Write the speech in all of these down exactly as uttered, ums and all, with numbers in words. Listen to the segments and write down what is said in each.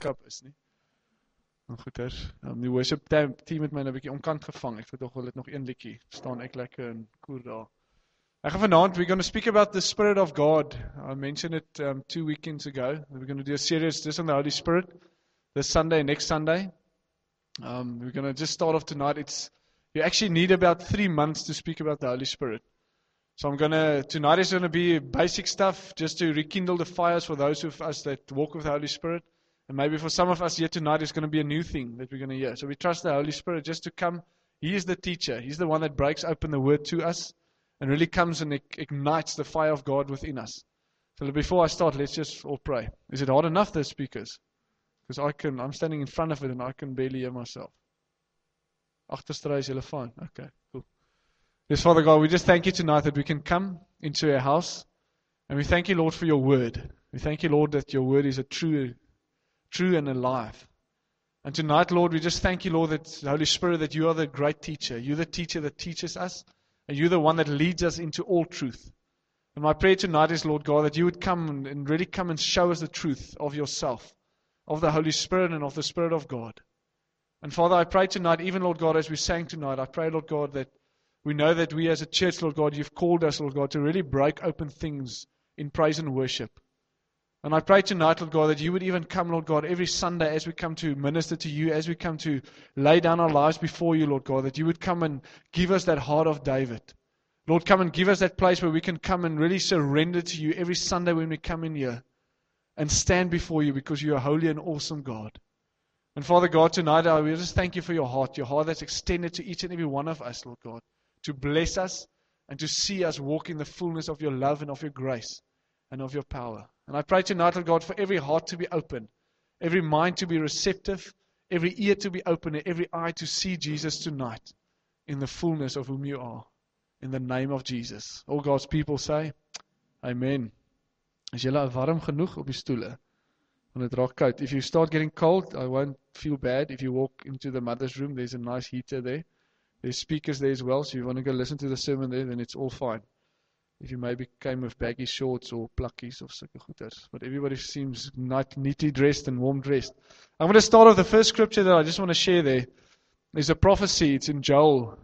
Jacob is nie. Nou goeders, um, die worship team, team het my nou 'n bietjie omkant gevang. Ek het tog wel dit nog een liedjie. Staan ek lekker in koer daar. Ek gaan vanaand, we're going to speak about the Spirit of God. I mentioned it um, two weekends ago. We're going to do a series just on the Holy Spirit this Sunday, next Sunday. Um, we're going to just start off tonight. It's you actually need about three months to speak about the Holy Spirit. So I'm going to, tonight is going to be basic stuff just to rekindle the fires for those of us that walk with the Holy Spirit. And maybe for some of us here tonight, it's going to be a new thing that we're going to hear. So we trust the Holy Spirit just to come. He is the teacher. He's the one that breaks open the Word to us and really comes and ignites the fire of God within us. So before I start, let's just all pray. Is it hard enough, the speakers? Because I can, I'm standing in front of it and I can barely hear myself. Agterste is julle fine. Okay, cool. Yes, Father God, we just thank you tonight that we can come into your house. And we thank you, Lord, for your word. We thank you, Lord, that your word is a true, true and alive. And tonight, Lord, we just thank you, Lord, that the Holy Spirit, that you are the great teacher. You're the teacher that teaches us. And you're the one that leads us into all truth. And my prayer tonight is, Lord God, that you would come and really come and show us the truth of yourself, of the Holy Spirit and of the Spirit of God. And Father, I pray tonight, even Lord God, as we sang tonight, I pray, Lord God, that we know that we as a church, Lord God, you've called us, Lord God, to really break open things in praise and worship. And I pray tonight, Lord God, that you would even come, Lord God, every Sunday as we come to minister to you, as we come to lay down our lives before you, Lord God, that you would come and give us that heart of David. Lord, come and give us that place where we can come and really surrender to you every Sunday when we come in here and stand before you because you are holy and awesome God. And Father God, tonight I will just thank you for your heart, your heart that's extended to each and every one of us, Lord God, to bless us and to see us walk in the fullness of your love and of your grace and of your power. And I pray tonight, Lord God, for every heart to be open, every mind to be receptive, every ear to be open, and every eye to see Jesus tonight in the fullness of whom you are. In the name of Jesus. All God's people say, Amen. Is julle warm genoeg op die stoele? Want het raak koud. If you start getting cold, I won't feel bad. If you walk into the mother's room, there's a nice heater there. There's speakers there as well, so if you want to go listen to the sermon there, then it's all fine. If you maybe came with baggy shorts or pluckies or sulke goeders. But everybody seems not neatly dressed and warm dressed. I'm going to start off the first scripture that I just want to share there. There's a prophecy. It's in Joel.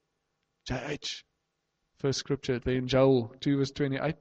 J H. First scripture there in Joel two verse twenty-eight.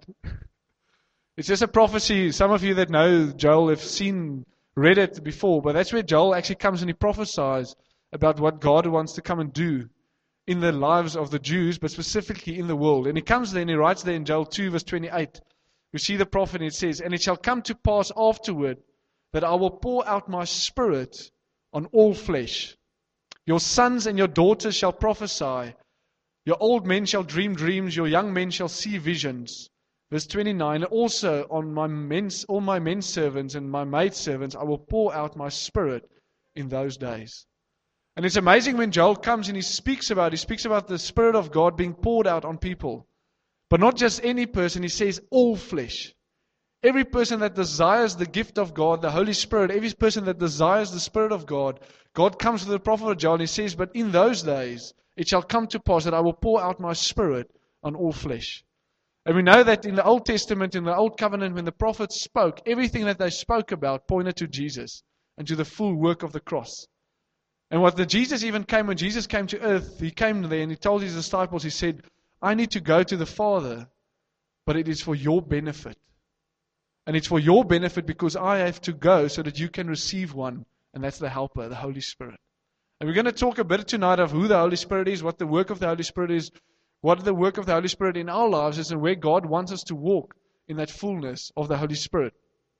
It's just a prophecy. Some of you that know Joel have seen, read it before, but that's where Joel actually comes and he prophesies about what God wants to come and do in the lives of the Jews, but specifically in the world. And he comes there and he writes there in Joel two verse twenty-eight. We see the prophet and it says, and it shall come to pass afterward that I will pour out my spirit on all flesh. Your sons and your daughters shall prophesy. Your old men shall dream dreams. Your young men shall see visions. Verse twenty-nine, also on my men, all my men servants and my maid servants, I will pour out my spirit in those days. And it's amazing when Joel comes and he speaks about, he speaks about the Spirit of God being poured out on people. But not just any person, he says all flesh. Every person that desires the gift of God, the Holy Spirit, every person that desires the Spirit of God, God comes to the prophet of Joel and he says, but in those days, it shall come to pass that I will pour out my Spirit on all flesh. And we know that in the Old Testament, in the Old Covenant, when the prophets spoke, everything that they spoke about pointed to Jesus and to the full work of the cross. And what the Jesus even came, when Jesus came to earth, he came there and he told his disciples, he said, I need to go to the Father, but it is for your benefit. And it's for your benefit because I have to go so that you can receive one, and that's the Helper, the Holy Spirit. And we're going to talk a bit tonight of who the Holy Spirit is, what the work of the Holy Spirit is, what the work of the Holy Spirit in our lives is, and where God wants us to walk in that fullness of the Holy Spirit.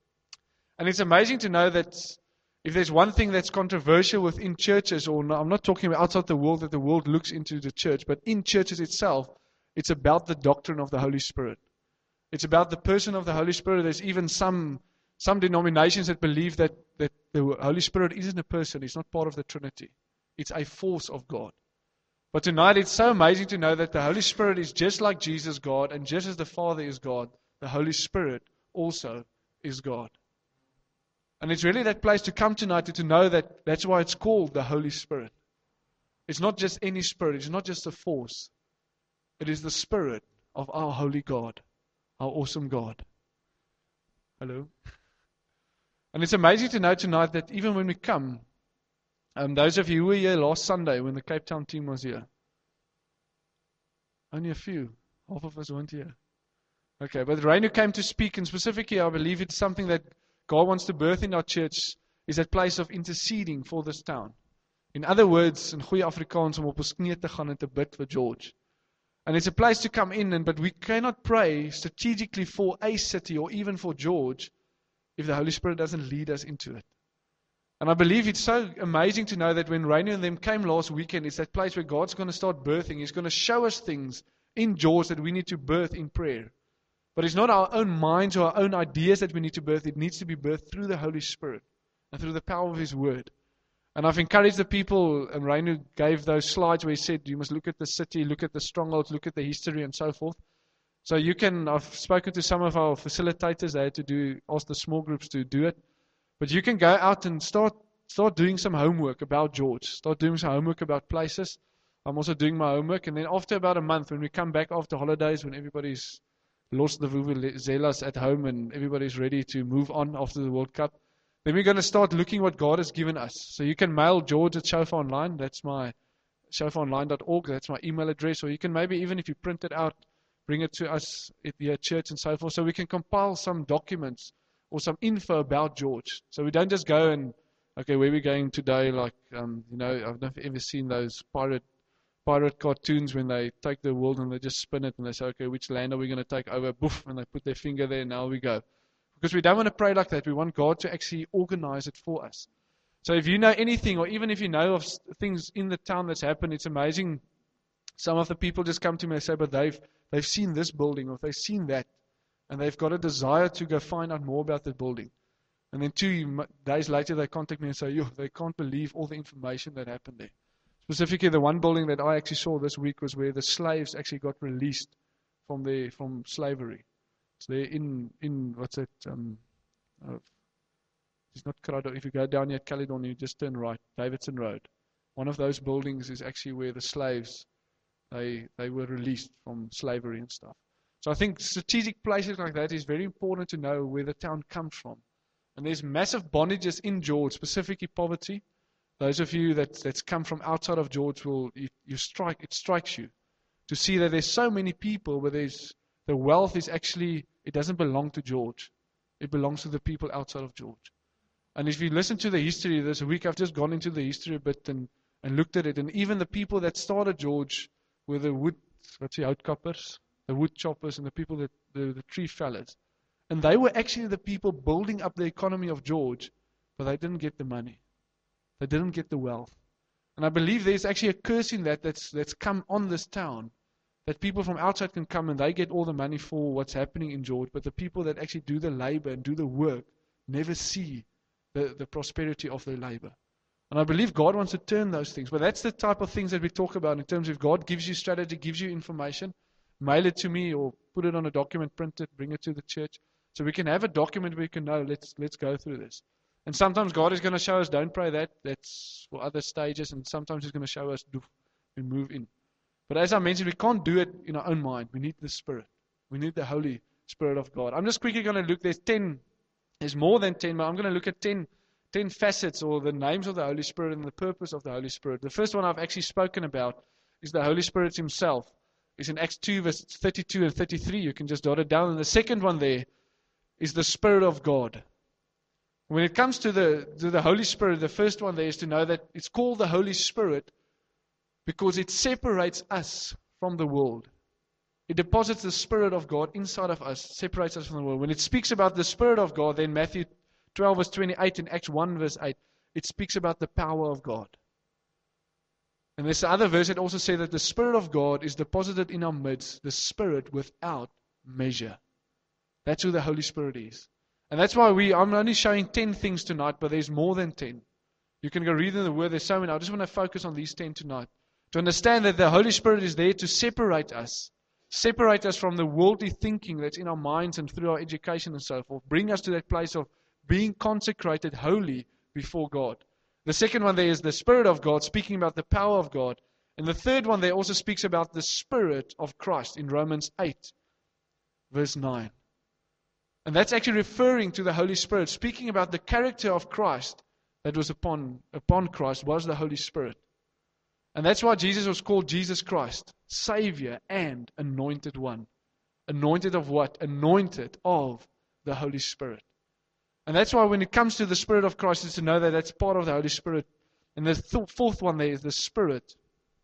And it's amazing to know that if there's one thing that's controversial within churches, or no, I'm not talking about outside the world that the world looks into the church, but in churches itself, it's about the doctrine of the Holy Spirit. It's about the person of the Holy Spirit. There's even some some denominations that believe that, that the Holy Spirit isn't a person. It's not part of the Trinity. It's a force of God. But tonight it's so amazing to know that the Holy Spirit is just like Jesus, God, and just as the Father is God, the Holy Spirit also is God. And it's really that place to come tonight to, to know that that's why it's called the Holy Spirit. It's not just any spirit. It's not just a force. It is the Spirit of our holy God, our awesome God. Hello? And it's amazing to know tonight that even when we come, um, those of you who were here last Sunday when the Cape Town team was here, only a few, half of us weren't here. Okay, but Reinu came to speak, and specifically I believe it's something that God wants to birth in our church, is that place of interceding for this town. In other words, in goeie Afrikaans, om op ons knie te gaan en te bid vir George. And it's a place to come in, and but we cannot pray strategically for a city or even for George if the Holy Spirit doesn't lead us into it. And I believe it's so amazing to know that when Reinu and them came last weekend, it's that place where God's going to start birthing. He's going to show us things in George that we need to birth in prayer. But it's not our own minds or our own ideas that we need to birth. It needs to be birthed through the Holy Spirit and through the power of His Word. And I've encouraged the people, and Reinu gave those slides where he said, you must look at the city, look at the strongholds, look at the history and so forth. So you can, I've spoken to some of our facilitators, they had to do, ask the small groups to do it. But you can go out and start start doing some homework about George. Start doing some homework about places. I'm also doing my homework. And then after about a month, when we come back after holidays, when everybody's lost the vuvuzelas at home and everybody's ready to move on after the World Cup, then we're going to start looking what God has given us. So you can mail George at Shofar Online. That's my shofar online dot org. That's my email address. Or you can maybe, even if you print it out, bring it to us at the church and so forth. So we can compile some documents or some info about George. So we don't just go and, okay, where are we going today? Like, um, you know, I've never ever seen those pirate pirate cartoons when they take the world and they just spin it and they say, okay, which land are we going to take over? Boof, and they put their finger there and now we go. Because we don't want to pray like that. We want God to actually organize it for us. So if you know anything, or even if you know of things in the town that's happened, it's amazing. Some of the people just come to me and say, but they've they've seen this building, or they've seen that, and they've got a desire to go find out more about the building. And then two days later, they contact me and say, yo, they can't believe all the information that happened there. Specifically, the one building that I actually saw this week was where the slaves actually got released from the from slavery. So they're in, in what's it, um, uh, it's not Crado. If you go down here at Caledon, you just turn right, Davidson Road. One of those buildings is actually where the slaves, they they were released from slavery and stuff. So I think strategic places like that is very important to know where the town comes from. And there's massive bondages in George, specifically poverty. Those of you that, that's come from outside of George, will you, you strike it strikes you to see that there's so many people where there's the wealth is actually, it doesn't belong to George. It belongs to the people outside of George. And if you listen to the history this week, I've just gone into the history a bit and, and looked at it. And even the people that started George were the wood, what's the houtkappers, the wood choppers, and the people that the, the tree fellers. And they were actually the people building up the economy of George, but they didn't get the money. They didn't get the wealth. And I believe there's actually a curse in that that's, that's come on this town. That people from outside can come and they get all the money for what's happening in George, but the people that actually do the labor and do the work never see the, the prosperity of their labor. And I believe God wants to turn those things. But that's the type of things that we talk about in terms of God gives you strategy, gives you information, mail it to me or put it on a document, print it, bring it to the church. So we can have a document where we can know, let's let's go through this. And sometimes God is going to show us, don't pray that. That's for other stages. And sometimes He's going to show us, do we move in. But as I mentioned, we can't do it in our own mind. We need the Spirit. We need the Holy Spirit of God. I'm just quickly going to look. There's ten. There's more than ten, but I'm going to look at ten, ten facets or the names of the Holy Spirit and the purpose of the Holy Spirit. The first one I've actually spoken about is the Holy Spirit Himself. It's in Acts two, verse thirty-two and thirty-three. You can just jot it down. And the second one there is the Spirit of God. When it comes to the to the Holy Spirit, the first one there is to know that it's called the Holy Spirit because it separates us from the world. It deposits the Spirit of God inside of us, separates us from the world. When it speaks about the Spirit of God, then Matthew twelve, verse twenty-eight, and Acts one, verse eight, it speaks about the power of God. And there's other verse that also says that the Spirit of God is deposited in our midst, the Spirit without measure. That's who the Holy Spirit is. And that's why we, I'm only showing ten things tonight, but there's more than ten. You can go read in the Word, there's so many. I just want to focus on these ten tonight. To understand that the Holy Spirit is there to separate us. Separate us from the worldly thinking that's in our minds and through our education and so forth. Bring us to that place of being consecrated holy before God. The second one there is the Spirit of God, speaking about the power of God. And the third one there also speaks about the Spirit of Christ in Romans eight, verse nine. And that's actually referring to the Holy Spirit, speaking about the character of Christ that was upon, upon Christ was the Holy Spirit. And that's why Jesus was called Jesus Christ, Savior and Anointed One. Anointed of what? Anointed of the Holy Spirit. And that's why when it comes to the Spirit of Christ, it's to know that that's part of the Holy Spirit. And the th- fourth one there is the Spirit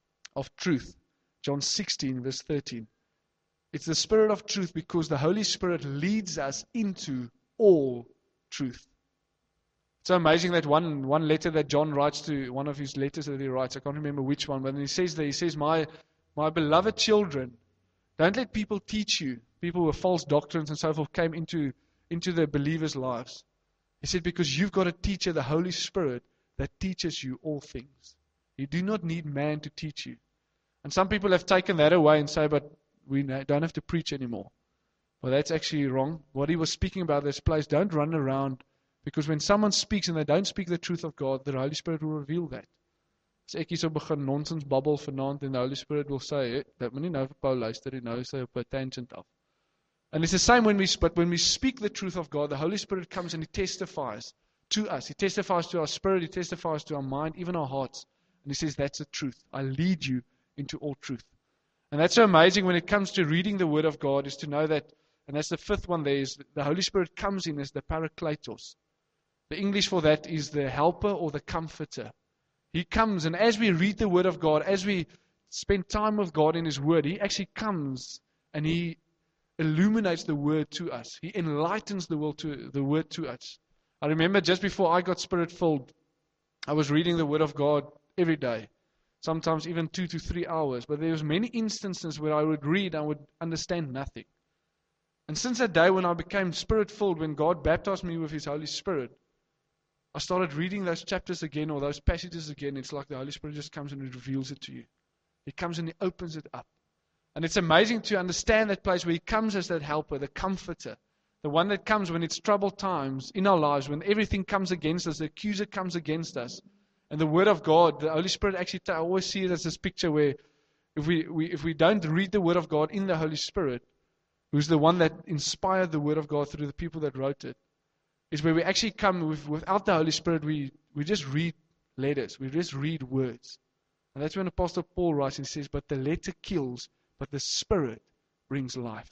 of truth. John sixteen, verse thirteen. It's the Spirit of truth because the Holy Spirit leads us into all truth. It's so amazing that one, one letter that John writes to, one of his letters that he writes, I can't remember which one, but he says there, he says, my, my beloved children, don't let people teach you. People with false doctrines and so forth came into, into the believers' lives. He said, because you've got a teacher, the Holy Spirit, that teaches you all things. You do not need man to teach you. And some people have taken that away and say, but we don't have to preach anymore. Well, that's actually wrong. What he was speaking about this place, don't run around, because when someone speaks and they don't speak the truth of God, the Holy Spirit will reveal that. As ek hier so begin nonsens babbel vanaand en the Holy Spirit will say, hey, dat moet nie nou vir Paul luister, hy nou is hy op 'n tangent af. And it's the same when we, but when we speak the truth of God, the Holy Spirit comes and He testifies to us. He testifies to our spirit, He testifies to our mind, even our hearts. And He says, that's the truth. I lead you into all truth. And that's so amazing when it comes to reading the Word of God, is to know that, and that's the fifth one there, is the Holy Spirit comes in as the Parakletos. The English for that is the helper or the comforter. He comes, and as we read the Word of God, as we spend time with God in His Word, He actually comes and He illuminates the Word to us. He enlightens the word to, the Word to us. I remember just before I got Spirit-filled, I was reading the Word of God every day. Sometimes even two to three hours. But there was many instances where I would read and I would understand nothing. And since that day when I became Spirit-filled, when God baptized me with His Holy Spirit, I started reading those chapters again or those passages again. It's like the Holy Spirit just comes and reveals it to you. He comes and He opens it up. And it's amazing to understand that place where He comes as that helper, the comforter. The one that comes when it's troubled times in our lives, when everything comes against us, the accuser comes against us. And the Word of God, the Holy Spirit actually, I always see it as this picture where if we, we if we don't read the Word of God in the Holy Spirit, who's the one that inspired the Word of God through the people that wrote it, is where we actually come with, without the Holy Spirit, we, we just read letters, we just read words. And that's when Apostle Paul writes and says, but the letter kills, but the Spirit brings life.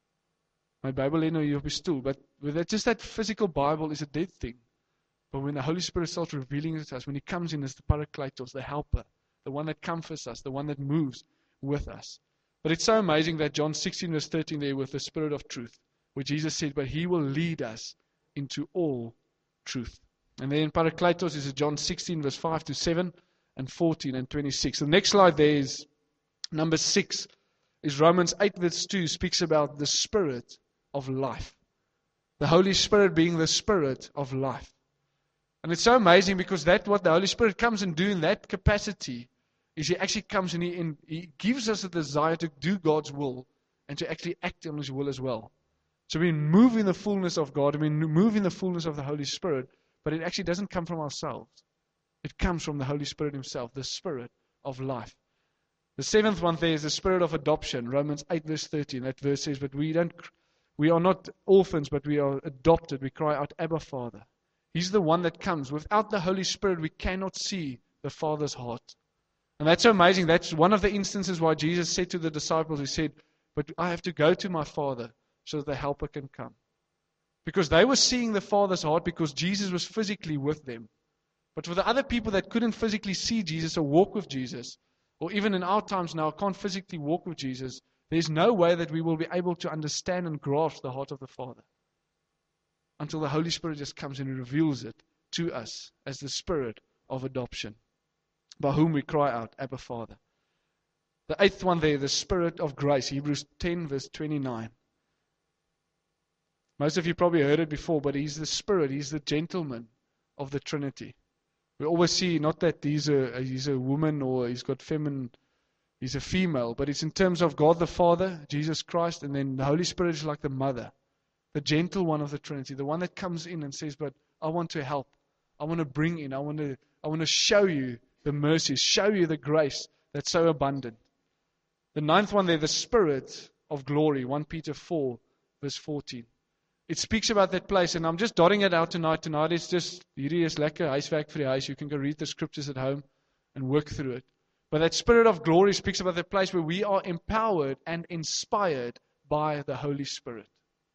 My Bible lê nou hier op die stoel, but with just that physical Bible is a dead thing. But when the Holy Spirit starts revealing it to us, when He comes in as the Parakletos, the helper, the one that comforts us, the one that moves with us. But it's so amazing that John sixteen verse thirteen there with the Spirit of truth, where Jesus said, but He will lead us into all truth. And then Parakletos is John sixteen verse five to seven and fourteen and twenty-six. The next slide there is number six, is Romans eight verse two, speaks about the Spirit of life. The Holy Spirit being the Spirit of life. And it's so amazing because that's what the Holy Spirit comes and do in that capacity, is He actually comes and He, and he gives us a desire to do God's will and to actually act on His will as well. So we move in the fullness of God, we move in the fullness of the Holy Spirit, but it actually doesn't come from ourselves. It comes from the Holy Spirit Himself, the Spirit of life. The seventh one there is the Spirit of adoption, Romans eight verse thirteen. That verse says, but we don't, we are not orphans, but we are adopted. We cry out, Abba, Father. He's the one that comes. Without the Holy Spirit, we cannot see the Father's heart. And that's so amazing. That's one of the instances why Jesus said to the disciples, He said, but I have to go to my Father so that the helper can come. Because they were seeing the Father's heart because Jesus was physically with them. But for the other people that couldn't physically see Jesus or walk with Jesus, or even in our times now can't physically walk with Jesus, there's no way that we will be able to understand and grasp the heart of the Father until the Holy Spirit just comes and reveals it to us as the Spirit of adoption, by whom we cry out, Abba, Father. The eighth one there, the Spirit of grace, Hebrews ten verse twenty-nine. Most of you probably heard it before, but He's the Spirit, He's the gentleman of the Trinity. We always see not that He's a, he's a woman or He's got feminine, He's a female, but it's in terms of God the Father, Jesus Christ, and then the Holy Spirit is like the mother, the gentle one of the Trinity, the one that comes in and says, but I want to help. I want to bring in, I want to, I want to show you the mercy, show you the grace that's so abundant. The ninth one there, the Spirit of glory, First Peter four, verse fourteen. It speaks about that place, and I'm just dotting it out tonight. Tonight is just, hierdie is lekker huiswerk vir die huis. You can go read the scriptures at home and work through it. But that Spirit of glory speaks about that place where we are empowered and inspired by the Holy Spirit.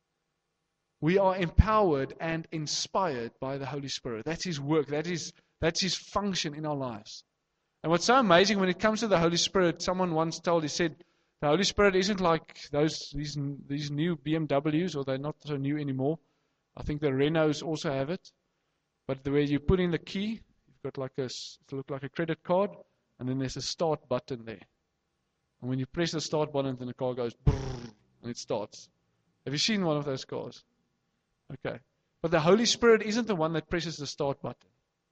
We are empowered and inspired by the Holy Spirit. That's His work. That is, that's His function in our lives. And what's so amazing when it comes to the Holy Spirit, someone once told, he said, the Holy Spirit isn't like those these these new B M Ws, or they're not so new anymore. I think the Renaults also have it. But the way you put in the key, you've got like a, it looks like a credit card, and then there's a start button there. And when you press the start button, then the car goes brrr, and it starts. Have you seen one of those cars? Okay. But the Holy Spirit isn't the one that presses the start button.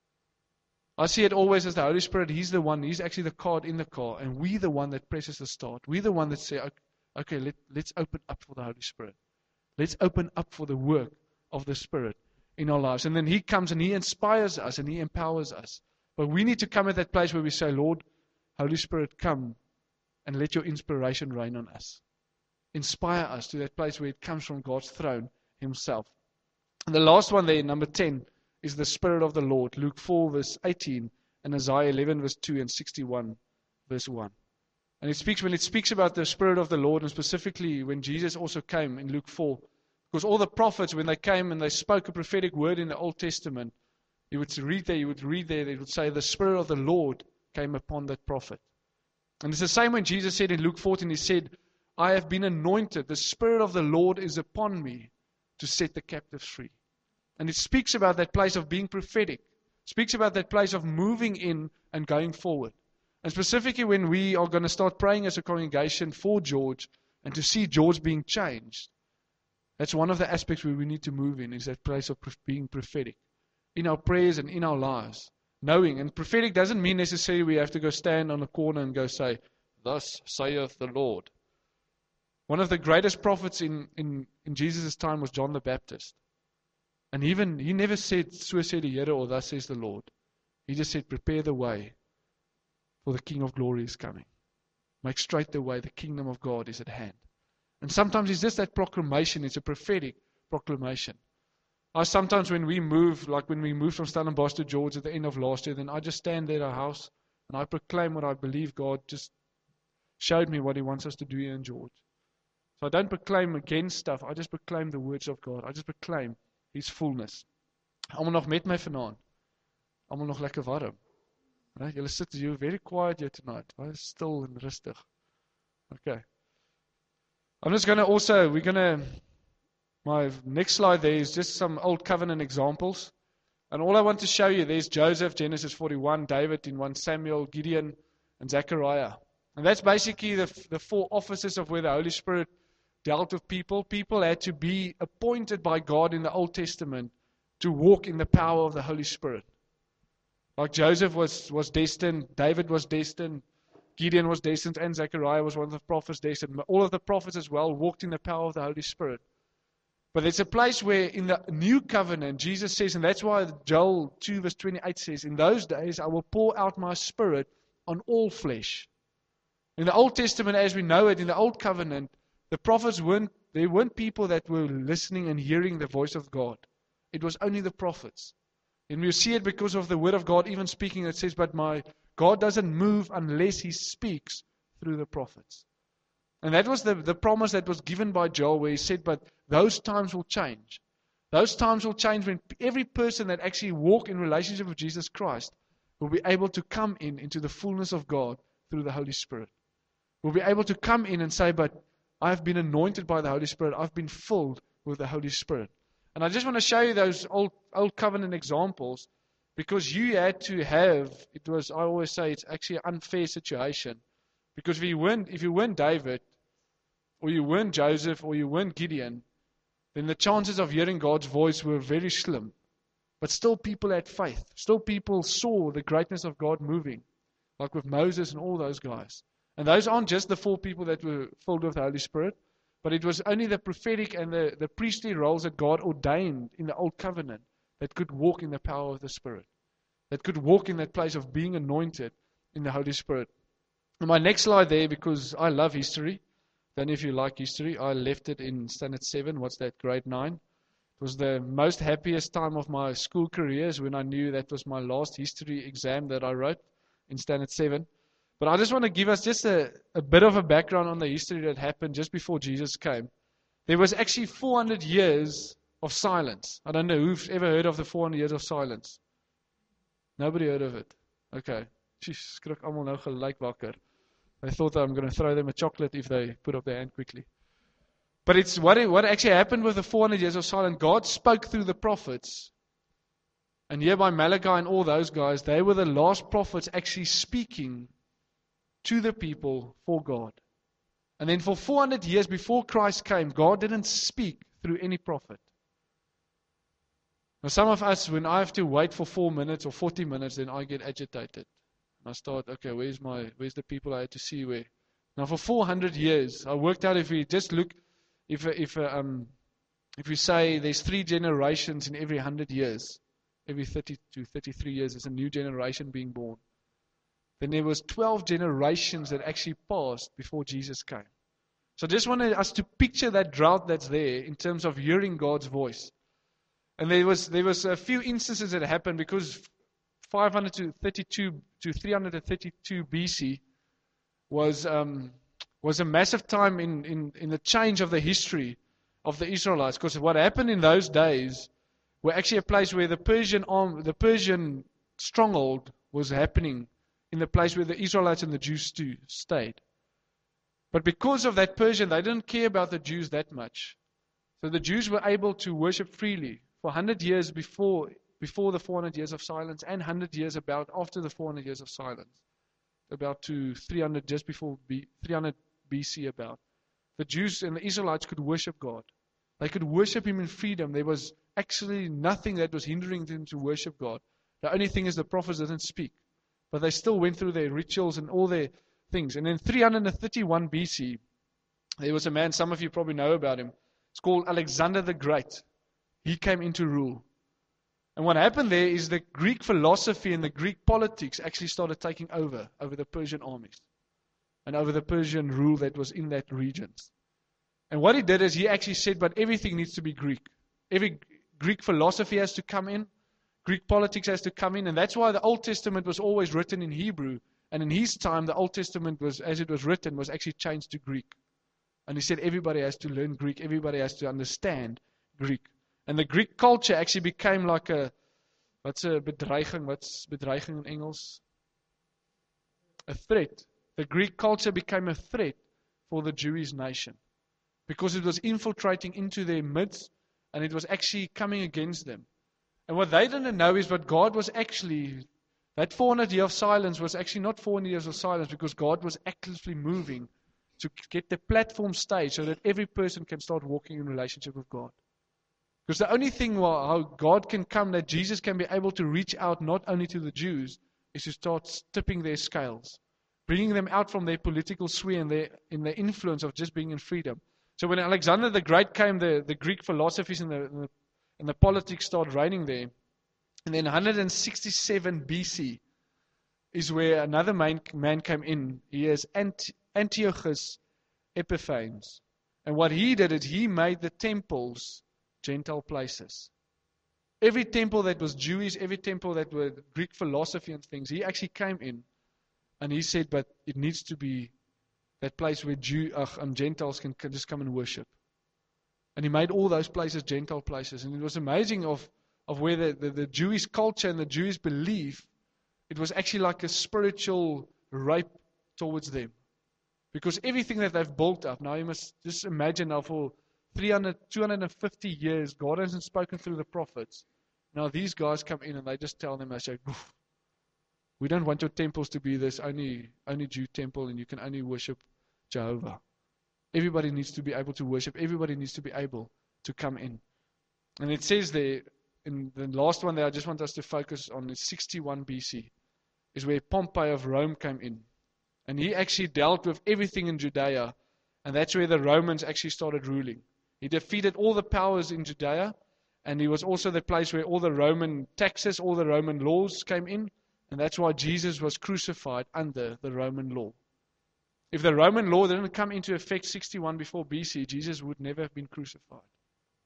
I see it always as the Holy Spirit. He's the one, He's actually the card in the car, and we the one that presses the start. We're the one that say, okay, okay let, let's open up for the Holy Spirit. Let's open up for the work of the Spirit in our lives. And then He comes and He inspires us and He empowers us. But we need to come at that place where we say, Lord, Holy Spirit, come and let your inspiration reign on us. Inspire us to that place where it comes from God's throne Himself. And the last one there, number ten, is the Spirit of the Lord. Luke four verse eighteen and Isaiah eleven verse two and sixty-one verse one. And it speaks, when it speaks about the Spirit of the Lord, and specifically when Jesus also came in Luke four, because all the prophets, when they came and they spoke a prophetic word in the Old Testament, you would read there, you would read there, they would say, the Spirit of the Lord came upon that prophet. And it's the same when Jesus said in Luke fourteen, He said, I have been anointed, the Spirit of the Lord is upon me to set the captives free. And it speaks about that place of being prophetic. It speaks about that place of moving in and going forward. And specifically when we are going to start praying as a congregation for George and to see George being changed, that's one of the aspects where we need to move in, is that place of being prophetic. In our prayers and in our lives. Knowing. And prophetic doesn't mean necessarily we have to go stand on a corner and go say, thus saith the Lord. One of the greatest prophets in, in, in Jesus' time was John the Baptist. And even, he never said, so said die Here, or thus says the Lord. He just said, prepare the way, for the King of glory is coming. Make straight the way, the kingdom of God is at hand. And sometimes it's just that proclamation, it's a prophetic proclamation. I sometimes, when we move, like when we moved from Stellenbosch to George at the end of last year, then I just stand there at our house, and I proclaim what I believe God just showed me what He wants us to do here in George. So I don't proclaim against stuff, I just proclaim the words of God. I just proclaim His fullness. Almal nog met my vanaand. Almal nog lekker warm. Right? Julle sit, you're very quiet here tonight. Baie stil and rustig. Okay. I'm just going to also, we're going to, my next slide there is just some Old Covenant examples. And all I want to show you, there's Joseph, Genesis forty-one, David in First Samuel, Gideon, and Zechariah. And that's basically the, the four offices of where the Holy Spirit dealt with people. People had to be appointed by God in the Old Testament to walk in the power of the Holy Spirit. Like Joseph was, was destined, David was destined, Gideon was destined, and Zechariah was one of the prophets destined. All of the prophets as well walked in the power of the Holy Spirit. But there's a place where in the new covenant, Jesus says, and that's why Joel two verse twenty-eight says, in those days I will pour out my Spirit on all flesh. In the Old Testament, as we know it, in the Old Covenant, the prophets weren't, there weren't people that were listening and hearing the voice of God. It was only the prophets. And we see it because of the Word of God even speaking. It says, but my God doesn't move unless He speaks through the prophets. And that was the, the promise that was given by Joel, where he said, but those times will change. Those times will change when every person that actually walk in relationship with Jesus Christ will be able to come in into the fullness of God through the Holy Spirit. Will be able to come in and say, but I've been anointed by the Holy Spirit. I've been filled with the Holy Spirit. And I just want to show you those old, old covenant examples, because you had to have, it was, I always say, it's actually an unfair situation. Because if you weren't, if you weren't David, or you weren't Joseph, or you weren't Gideon, then the chances of hearing God's voice were very slim. But still people had faith. Still people saw the greatness of God moving. Like with Moses and all those guys. And those aren't just the four people that were filled with the Holy Spirit, but it was only the prophetic and the, the priestly roles that God ordained in the Old Covenant that could walk in the power of the Spirit. That could walk in that place of being anointed in the Holy Spirit. And my next slide there, because I love history. Don't know if you like history. I left it in standard seven. What's that? Grade nine. It was the most happiest time of my school careers when I knew that was my last history exam that I wrote in standard seven. But I just want to give us just a, a bit of a background on the history that happened just before Jesus came. There was actually four hundred years of silence. I don't know who's ever heard of the four hundred years of silence. Nobody heard of it. Okay. Jeez, skrik almal nou gelyk wakker. I thought I'm going to throw them a chocolate if they put up their hand quickly. But it's what, it, what actually happened with the four hundred years of silence. God spoke through the prophets. And here by Malachi and all those guys, they were the last prophets actually speaking to the people for God. And then for four hundred years before Christ came, God didn't speak through any prophet. Now some of us, when I have to wait for four minutes or forty minutes, then I get agitated. And I start, okay, where's my, where's the people I had to see where? Now for four hundred years, I worked out if we just look, if if um if we say there's three generations in every one hundred years, every thirty to thirty-three years, there's a new generation being born. Then there was twelve generations that actually passed before Jesus came. So I just wanted us to picture that drought that's there in terms of hearing God's voice. And there was there was a few instances that happened because five hundred to thirty-two to three hundred thirty-two B C was um, was a massive time in, in, in the change of the history of the Israelites. Because what happened in those days were actually a place where the Persian arm, the Persian stronghold was happening in the place where the Israelites and the Jews stayed. But because of that Persian, they didn't care about the Jews that much. So the Jews were able to worship freely for one hundred years before before the four hundred years of silence, and one hundred years about after the four hundred years of silence. About to three hundred, just before B, three hundred B C about. The Jews and the Israelites could worship God. They could worship Him in freedom. There was actually nothing that was hindering them to worship God. The only thing is the prophets didn't speak. But they still went through their rituals and all their things. And in three hundred thirty-one B C, there was a man, some of you probably know about him. It's called Alexander the Great. He came into rule. And what happened there is the Greek philosophy and the Greek politics actually started taking over, over the Persian armies. And over the Persian rule that was in that region. And what he did is he actually said, but everything needs to be Greek. Every Greek philosophy has to come in. Greek politics has to come in. And that's why the Old Testament was always written in Hebrew. And in his time, the Old Testament was, as it was written, was actually changed to Greek. And he said everybody has to learn Greek. Everybody has to understand Greek. And the Greek culture actually became like a, what's a bedreiging, what's bedreiging in Engels? A threat. The Greek culture became a threat for the Jewish nation. Because it was infiltrating into their midst, and it was actually coming against them. And what they didn't know is what God was actually, that four hundred years of silence was actually not four hundred years of silence, because God was actively moving to get the platform stage so that every person can start walking in relationship with God. Because the only thing how God can come, that Jesus can be able to reach out not only to the Jews, is to start tipping their scales, bringing them out from their political sway and their, in the influence of just being in freedom. So when Alexander the Great came, the, the Greek philosophies and the, and the and the politics started reigning there. And then one hundred sixty-seven B C is where another man, man came in. He is Ant- Antiochus Epiphanes. And what he did is he made the temples Gentile places. Every temple that was Jewish, every temple that were Greek philosophy and things, he actually came in and he said, but it needs to be that place where Jew, uh, um, Gentiles can, can just come and worship. And he made all those places Gentile places. And it was amazing of, of where the, the, the Jewish culture and the Jewish belief, it was actually like a spiritual rape towards them. Because everything that they've built up, now you must just imagine now for three hundred, two hundred fifty years, God hasn't spoken through the prophets. Now these guys come in and they just tell them, they say, we don't want your temples to be this only, only Jew temple and you can only worship Jehovah. Everybody needs to be able to worship. Everybody needs to be able to come in. And it says there, in the last one there, I just want us to focus on is sixty-one B C, is where Pompey of Rome came in. And he actually dealt with everything in Judea. And that's where the Romans actually started ruling. He defeated all the powers in Judea. And he was also the place where all the Roman taxes, all the Roman laws came in. And that's why Jesus was crucified under the Roman law. If the Roman law didn't come into effect sixty-one before B C, Jesus would never have been crucified.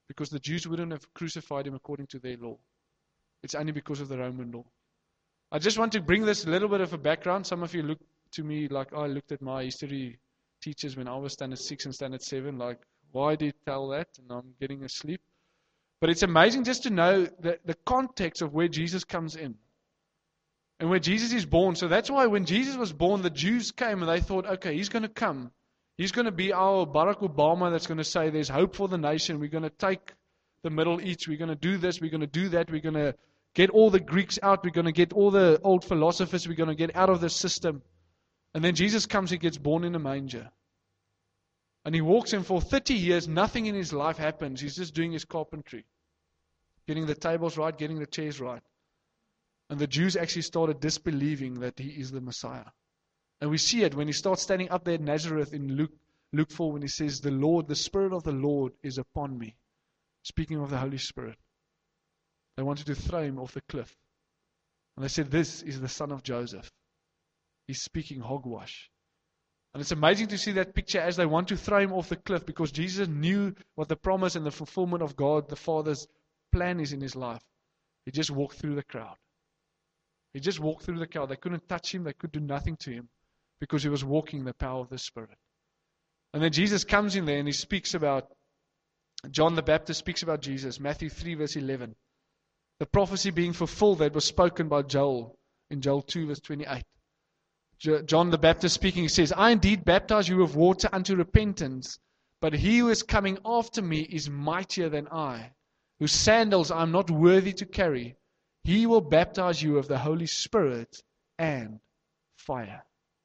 because the Jews wouldn't have crucified him according to their law. It's only because of the Roman law. I just want to bring this little bit of a background. Some of you look to me like I looked at my history teachers when I was standard six and standard seven, like, why did you tell that? And I'm getting asleep. But it's amazing just to know the, the context of where Jesus comes in. And where Jesus is born. So that's why when Jesus was born, the Jews came and they thought, okay, he's going to come. He's going to be our Barack Obama that's going to say there's hope for the nation. We're going to take the Middle East. We're going to do this. We're going to do that. We're going to get all the Greeks out. We're going to get all the old philosophers. We're going to get out of the system. And then Jesus comes, he gets born in a manger. And he walks in for thirty years. Nothing in his life happens. He's just doing his carpentry. Getting the tables right, getting the chairs right. And the Jews actually started disbelieving that he is the Messiah. And we see it when he starts standing up there at Nazareth in Luke, Luke four when he says, the Lord, the Spirit of the Lord is upon me. Speaking of the Holy Spirit. They wanted to throw him off the cliff. And they said, this is the son of Joseph. He's speaking hogwash. And it's amazing to see that picture as they want to throw him off the cliff because Jesus knew what the promise and the fulfillment of God, the Father's plan is in his life. He just walked through the crowd. He just walked through the crowd. They couldn't touch him. They could do nothing to him because he was walking in the power of the Spirit. And then Jesus comes in there and he speaks about, John the Baptist speaks about Jesus, Matthew three verse eleven. The prophecy being fulfilled that was spoken by Joel in Joel two verse twenty-eight. John the Baptist speaking, he says, I indeed baptize you with water unto repentance, but he who is coming after me is mightier than I, whose sandals I am not worthy to carry. He will baptize you of the Holy Spirit and fire.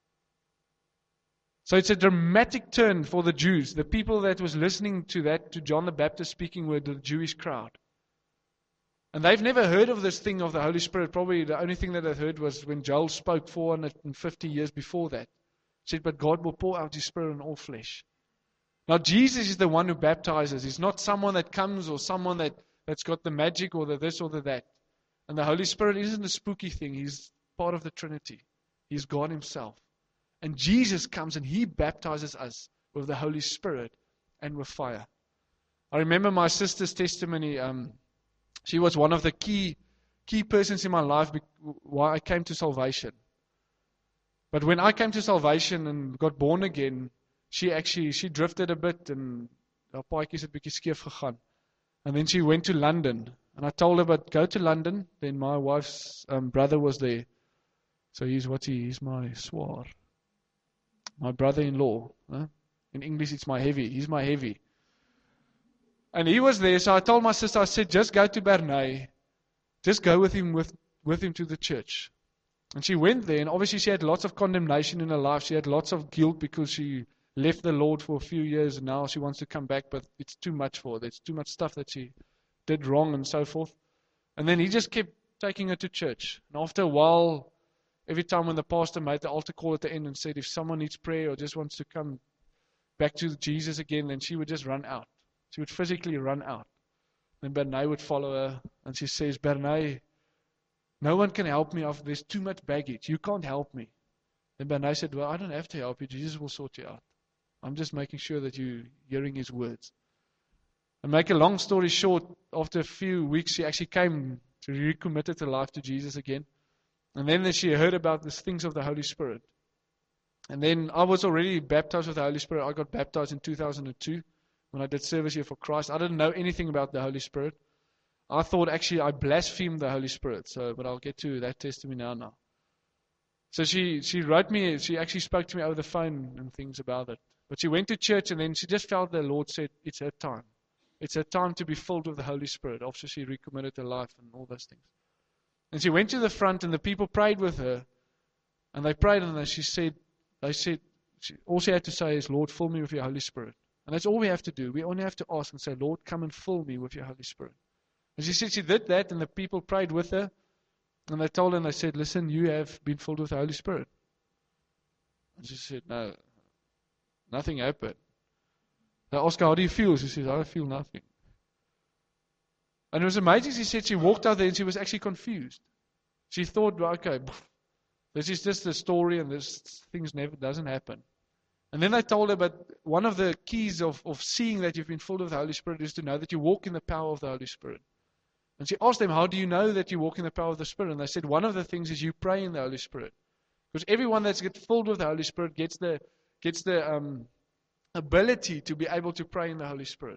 So it's a dramatic turn for the Jews. The people that was listening to that, to John the Baptist speaking, were the Jewish crowd. And they've never heard of this thing of the Holy Spirit. Probably the only thing that they've heard was when Joel spoke four hundred fifty years before that. He said, but God will pour out His Spirit on all flesh. Now Jesus is the one who baptizes. He's not someone that comes or someone that, that's got the magic or the this or the that. And the Holy Spirit isn't a spooky thing. He's part of the Trinity. He's God Himself. And Jesus comes and He baptizes us with the Holy Spirit and with fire. I remember my sister's testimony. Um, she was one of the key key persons in my life why I came to salvation. But when I came to salvation and got born again, she actually she drifted a bit and haar paadjies het bietjie skeef gegaan. And then she went to London. And I told her, but go to London. Then my wife's um, brother was there. So he's what he he's my swaar. My brother-in-law. Huh? In English it's my heavy. He's my heavy. And he was there, so I told my sister, I said, just go to Bernay. Just go with him with, with him to the church. And she went there, and obviously she had lots of condemnation in her life. She had lots of guilt because she left the Lord for a few years, and now she wants to come back, but it's too much for her. There's too much stuff that she did wrong and so forth. And then he just kept taking her to church. And after a while, every time when the pastor made the altar call at the end and said, if someone needs prayer or just wants to come back to Jesus again, then she would just run out. She would physically run out. Then Bernay would follow her, and she says, Bernay, no one can help me. After there's too much baggage. You can't help me. Then Bernay said, well, I don't have to help you. Jesus will sort you out. I'm just making sure that you're hearing His words. And make a long story short, after a few weeks, she actually came to recommitted her life to Jesus again. And then she heard about these things of the Holy Spirit. And then I was already baptized with the Holy Spirit. I got baptized in two thousand two. When I did service here for Christ. I didn't know anything about the Holy Spirit. I thought actually I blasphemed the Holy Spirit. So, but I'll get to that testimony now. now. So she, she wrote me, she actually spoke to me over the phone and things about it. But she went to church and then she just felt the Lord said, it's her time. It's her time to be filled with the Holy Spirit. After she recommitted her life and all those things. And she went to the front and the people prayed with her. And they prayed and she said, they said, she, all she had to say is, Lord, fill me with your Holy Spirit. And that's all we have to do. We only have to ask and say, Lord, come and fill me with your Holy Spirit. And she said she did that, and the people prayed with her. And they told her, and they said, listen, you have been filled with the Holy Spirit. And she said, no, nothing happened. They asked her, how do you feel? She said, I feel nothing. And it was amazing. She said she walked out there, and she was actually confused. She thought, well, okay, this is just a story, and this things never doesn't happen. And then they told her, but one of the keys of, of seeing that you've been filled with the Holy Spirit is to know that you walk in the power of the Holy Spirit. And she asked them, how do you know that you walk in the power of the Spirit? And they said, one of the things is you pray in the Holy Spirit. Because everyone that's get filled with the Holy Spirit gets the gets the um, ability to be able to pray in the Holy Spirit.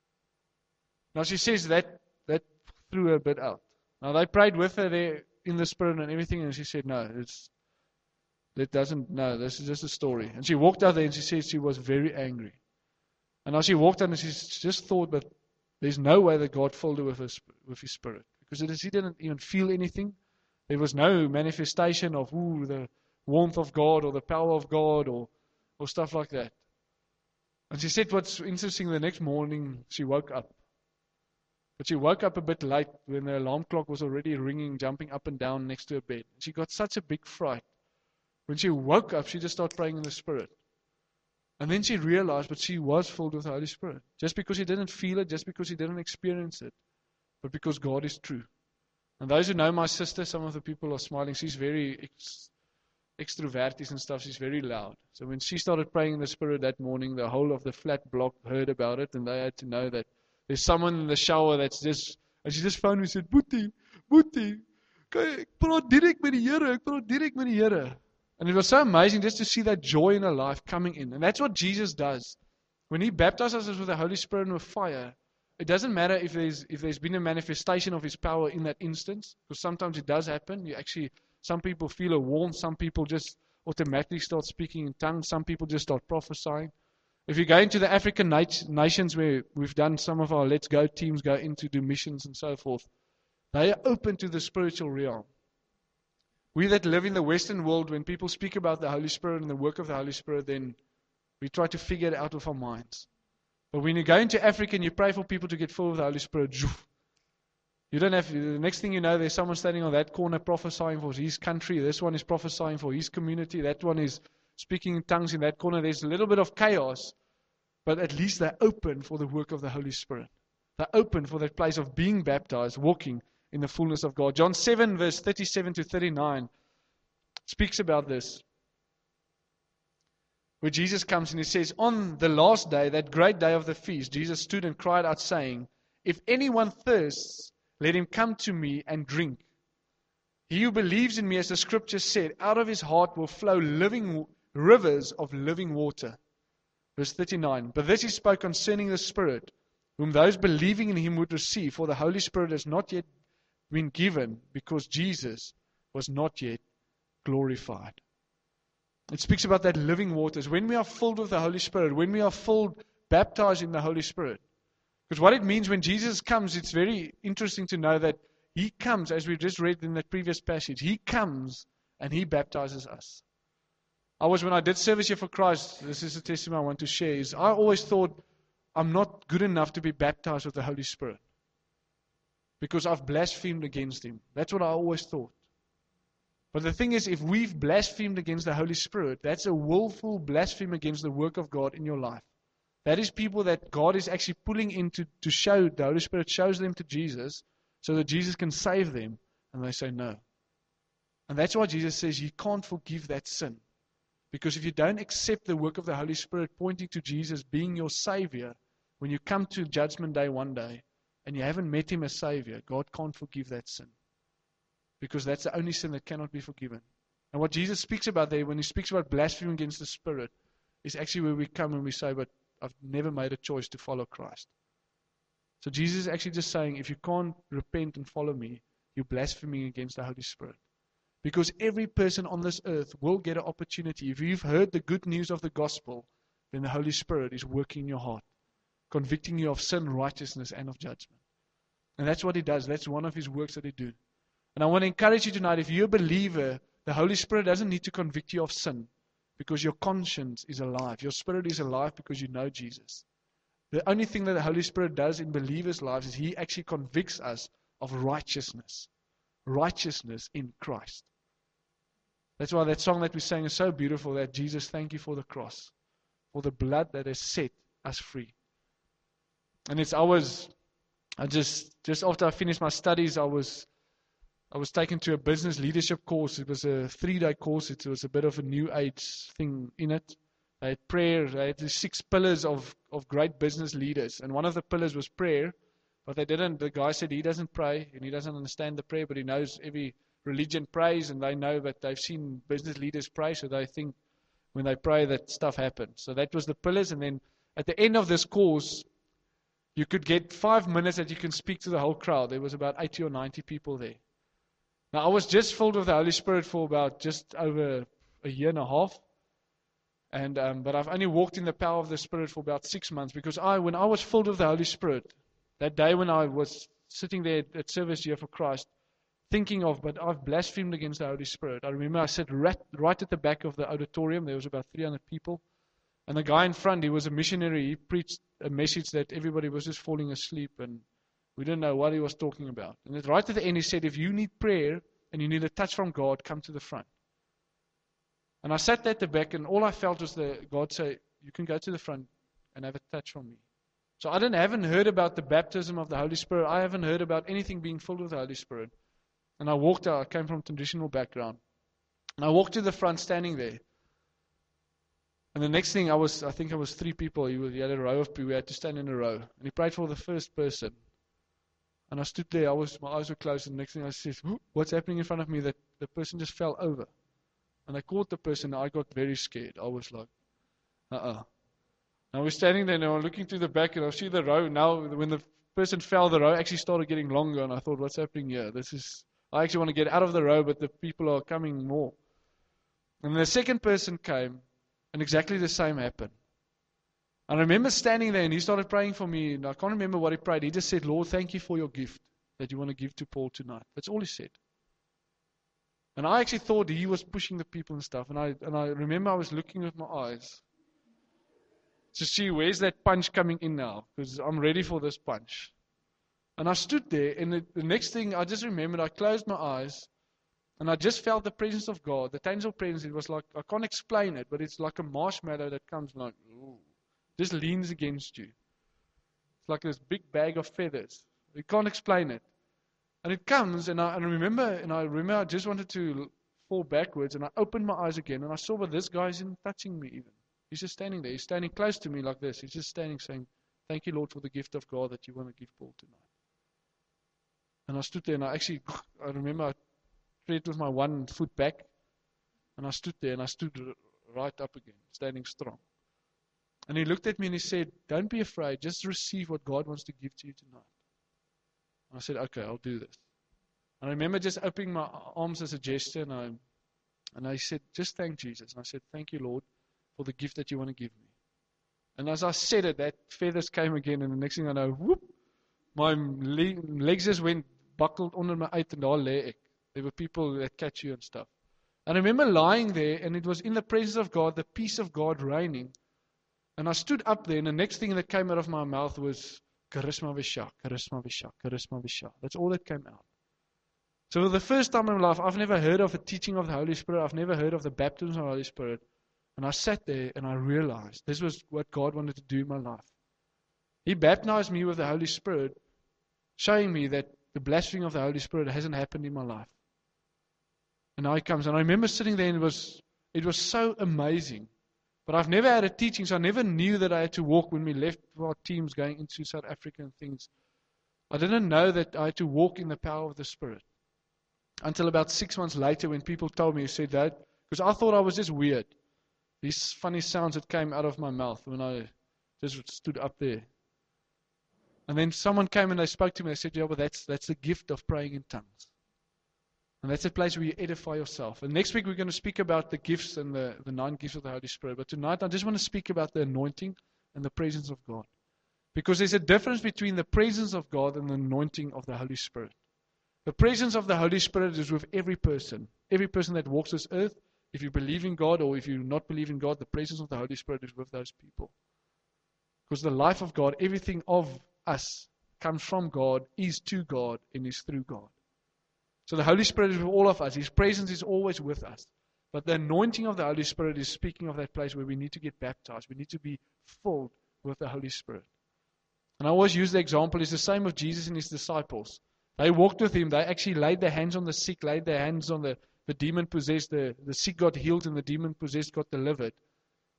Now she says that that threw her a bit out. Now they prayed with her there in the Spirit and everything, and she said, no, it's that doesn't, no, this is just a story. And she walked out there and she said she was very angry. And now she walked out and she just thought, but there's no way that God filled her with his, with his Spirit. Because it is, he didn't even feel anything. There was no manifestation of ooh, the warmth of God or the power of God or, or stuff like that. And she said what's interesting, the next morning she woke up. But she woke up a bit late when the alarm clock was already ringing, jumping up and down next to her bed. She got such a big fright. When she woke up, she just started praying in the Spirit. And then she realized, but she was filled with the Holy Spirit. Just because she didn't feel it, just because she didn't experience it, but because God is true. And those who know my sister, some of the people are smiling. She's very ex- extroverted and stuff. She's very loud. So when she started praying in the Spirit that morning, the whole of the flat block heard about it, and they had to know that there's someone in the shower that's just, and she just phoned me and said, Boetie, Boetie, ek praat direk met die Here, ek praat direk met die Here. And it was so amazing just to see that joy in her life coming in. And that's what Jesus does. When He baptizes us with the Holy Spirit and with fire, it doesn't matter if there's if there's been a manifestation of His power in that instance, because sometimes it does happen. You actually, some people feel a warmth, some people just automatically start speaking in tongues, some people just start prophesying. If you go into the African nat- nations where we've done some of our Let's Go teams go in to do missions and so forth, they are open to the spiritual realm. We that live in the Western world, when people speak about the Holy Spirit and the work of the Holy Spirit, then we try to figure it out with our minds. But when you go into Africa and you pray for people to get full of the Holy Spirit, you don't have, the next thing you know, there's someone standing on that corner prophesying for his country. This one is prophesying for his community. That one is speaking in tongues in that corner. There's a little bit of chaos, but at least they're open for the work of the Holy Spirit. They're open for that place of being baptized, walking in the fullness of God. John seven, verse thirty-seven to thirty-nine speaks about this. Where Jesus comes and He says, on the last day, that great day of the feast, Jesus stood and cried out, saying, if anyone thirsts, let him come to me and drink. He who believes in me, as the scripture said, out of his heart will flow living rivers of living water. Verse thirty-nine, but this He spoke concerning the Spirit, whom those believing in Him would receive, for the Holy Spirit has not yet been given, because Jesus was not yet glorified. It speaks about that living waters. When we are filled with the Holy Spirit, when we are filled, baptized in the Holy Spirit. Because what it means when Jesus comes, it's very interesting to know that He comes, as we just read in that previous passage, He comes and He baptizes us. I was, when I did Service Here for Christ, this is a testimony I want to share, is I always thought I'm not good enough to be baptized with the Holy Spirit. Because I've blasphemed against Him. That's what I always thought. But the thing is, if we've blasphemed against the Holy Spirit, that's a willful blasphemy against the work of God in your life. That is people that God is actually pulling into to show, the Holy Spirit shows them to Jesus, so that Jesus can save them, and they say no. And that's why Jesus says you can't forgive that sin. Because if you don't accept the work of the Holy Spirit pointing to Jesus being your Savior, when you come to Judgment Day one day, and you haven't met Him as Savior, God can't forgive that sin. Because that's the only sin that cannot be forgiven. And what Jesus speaks about there, when He speaks about blasphemy against the Spirit, is actually where we come and we say, but I've never made a choice to follow Christ. So Jesus is actually just saying, if you can't repent and follow me, you're blaspheming against the Holy Spirit. Because every person on this earth will get an opportunity. If you've heard the good news of the gospel, then the Holy Spirit is working in your heart, convicting you of sin, righteousness, and of judgment. And that's what He does. That's one of His works that He do. And I want to encourage you tonight, if you're a believer, the Holy Spirit doesn't need to convict you of sin, because your conscience is alive. Your spirit is alive because you know Jesus. The only thing that the Holy Spirit does in believers' lives is He actually convicts us of righteousness. Righteousness in Christ. That's why that song that we sang is so beautiful, that Jesus, thank you for the cross, for the blood that has set us free. And it's, I was, I just, just after I finished my studies, I was, I was taken to a business leadership course. It was a three-day course. It was a bit of a new age thing in it. They had prayer. They had the six pillars of, of great business leaders. And one of the pillars was prayer. But they didn't. The guy said he doesn't pray and he doesn't understand the prayer, but he knows every religion prays, and they know that they've seen business leaders pray, so they think when they pray that stuff happens. So that was the pillars. And then at the end of this course, you could get five minutes that you can speak to the whole crowd. There was about eighty or ninety people there. Now, I was just filled with the Holy Spirit for about just over a year and a half. And um, but I've only walked in the power of the Spirit for about six months because I, when I was filled with the Holy Spirit, that day when I was sitting there at service here for Christ, thinking of, but I've blasphemed against the Holy Spirit. I remember I sat right, right at the back of the auditorium. There was about three hundred people. And the guy in front, he was a missionary. He preached a message that everybody was just falling asleep and we didn't know what he was talking about. And then right at the end, he said, if you need prayer and you need a touch from God, come to the front. And I sat at the back, and all I felt was the God say, you can go to the front and have a touch from me. So I didn't, haven't heard about the baptism of the Holy Spirit. I haven't heard about anything being filled with the Holy Spirit. And I walked out. I came from a traditional background. And I walked to the front, standing there. And the next thing, I was, I think I was three people. He, was, he had a row of people. We had to stand in a row. And he prayed for the first person. And I stood there. I was, my eyes were closed. And the next thing I said, what's happening in front of me? That the person just fell over. And I caught the person. And I got very scared. I was like, uh-uh. And I was standing there and I was looking to the back. And I see the row. Now, when the person fell, the row actually started getting longer. And I thought, what's happening here? This is, I actually want to get out of the row, but the people are coming more. And the second person came. And exactly the same happened. I remember standing there and he started praying for me. And I can't remember what he prayed. He just said, Lord, thank you for your gift that you want to give to Paul tonight. That's all he said. And I actually thought he was pushing the people and stuff. And I and I remember I was looking with my eyes to see where's that punch coming in now. Because I'm ready for this punch. And I stood there. And the, the next thing I just remembered, I closed my eyes. And I just felt the presence of God, the tangible presence. It was like, I can't explain it, but it's like a marshmallow that comes like, ooh, just leans against you. It's like this big bag of feathers. You can't explain it. And it comes, and I, and I remember, and I remember I just wanted to fall backwards, and I opened my eyes again, and I saw, but this guy isn't touching me even. He's just standing there. He's standing close to me like this. He's just standing saying, thank you, Lord, for the gift of God that you want to give Paul tonight. And I stood there, and I actually, I remember I prayed with my one foot back, and I stood there, and I stood right up again, standing strong. And he looked at me and he said, don't be afraid, just receive what God wants to give to you tonight. And I said, okay, I'll do this. And I remember just opening my arms as a gesture, and I, and I said, just thank Jesus. And I said, thank you, Lord, for the gift that you want to give me. And as I said it, that feathers came again, and the next thing I know, whoop, my legs just went buckled under my uit, and daar lê ek. There were people that catch you and stuff. And I remember lying there, and it was in the presence of God, the peace of God reigning. And I stood up there, and the next thing that came out of my mouth was, Charisma Visha, Charisma Visha, Charisma Visha. That's all that came out. So for the first time in my life, I've never heard of a teaching of the Holy Spirit. I've never heard of the baptism of the Holy Spirit. And I sat there, and I realized this was what God wanted to do in my life. He baptized me with the Holy Spirit, showing me that the blaspheming of the Holy Spirit hasn't happened in my life. And now he comes. And I remember sitting there, and it was, it was so amazing. But I've never had a teaching, so I never knew that I had to walk when we left our teams going into South Africa and things. I didn't know that I had to walk in the power of the Spirit. Until about six months later when people told me, who said that, because I thought I was just weird. These funny sounds that came out of my mouth when I just stood up there. And then someone came and they spoke to me. They said, yeah, but that's, that's the gift of praying in tongues. And that's a place where you edify yourself. And next week we're going to speak about the gifts and the, the nine gifts of the Holy Spirit. But tonight I just want to speak about the anointing and the presence of God. Because there's a difference between the presence of God and the anointing of the Holy Spirit. The presence of the Holy Spirit is with every person. Every person that walks this earth, if you believe in God or if you do not believe in God, the presence of the Holy Spirit is with those people. Because the life of God, everything of us comes from God, is to God, and is through God. So the Holy Spirit is with all of us. His presence is always with us. But the anointing of the Holy Spirit is speaking of that place where we need to get baptized. We need to be filled with the Holy Spirit. And I always use the example, it's the same with Jesus and his disciples. They walked with him. They actually laid their hands on the sick, laid their hands on the, the demon-possessed. The, the sick got healed and the demon-possessed got delivered.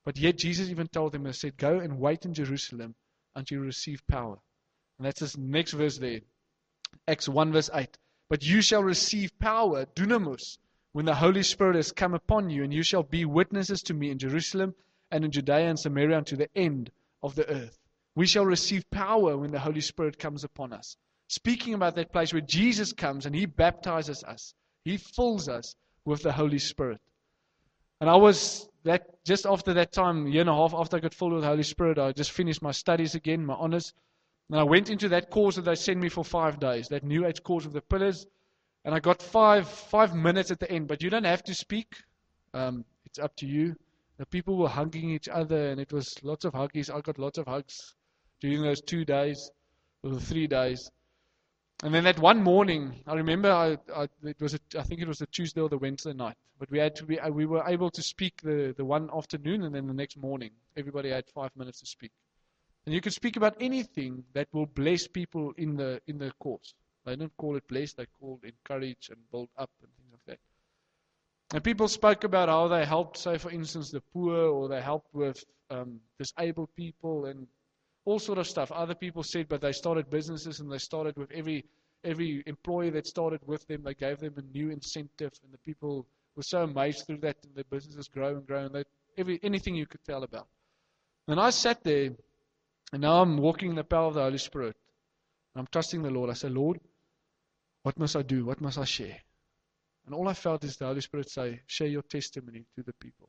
But yet Jesus even told them, and said, go and wait in Jerusalem until you receive power. And that's this next verse there. Acts one verse eight. But you shall receive power, dunamis, when the Holy Spirit has come upon you, and you shall be witnesses to me in Jerusalem and in Judea and Samaria unto the end of the earth. We shall receive power when the Holy Spirit comes upon us. Speaking about that place where Jesus comes and He baptizes us. He fills us with the Holy Spirit. And I was, that just after that time, a year and a half after I got filled with the Holy Spirit, I just finished my studies again, my honors. And I went into that course that they sent me for five days, that New Age course of the pillars. And I got five five minutes at the end, but you don't have to speak. Um, it's up to you. The people were hugging each other, and it was lots of huggies. I got lots of hugs during those two days, or the three days. And then that one morning, I remember I, I it was a, I think it was the Tuesday or the Wednesday night, but we had to be we were able to speak the the one afternoon, and then the next morning everybody had five minutes to speak. And you could speak about anything that will bless people in the in the course. They don't call it bless, they call it encourage and build up and things like that. And people spoke about how they helped, say for instance, the poor, or they helped with um, disabled people and all sort of stuff. Other people said, but they started businesses, and they started with every every employee that started with them, they gave them a new incentive, and the people were so amazed through that, and their businesses grow and grow, and they, every anything you could tell about. And I sat there, and now I'm walking in the power of the Holy Spirit. And I'm trusting the Lord. I say, Lord, what must I do? What must I share? And all I felt is the Holy Spirit say, share your testimony to the people.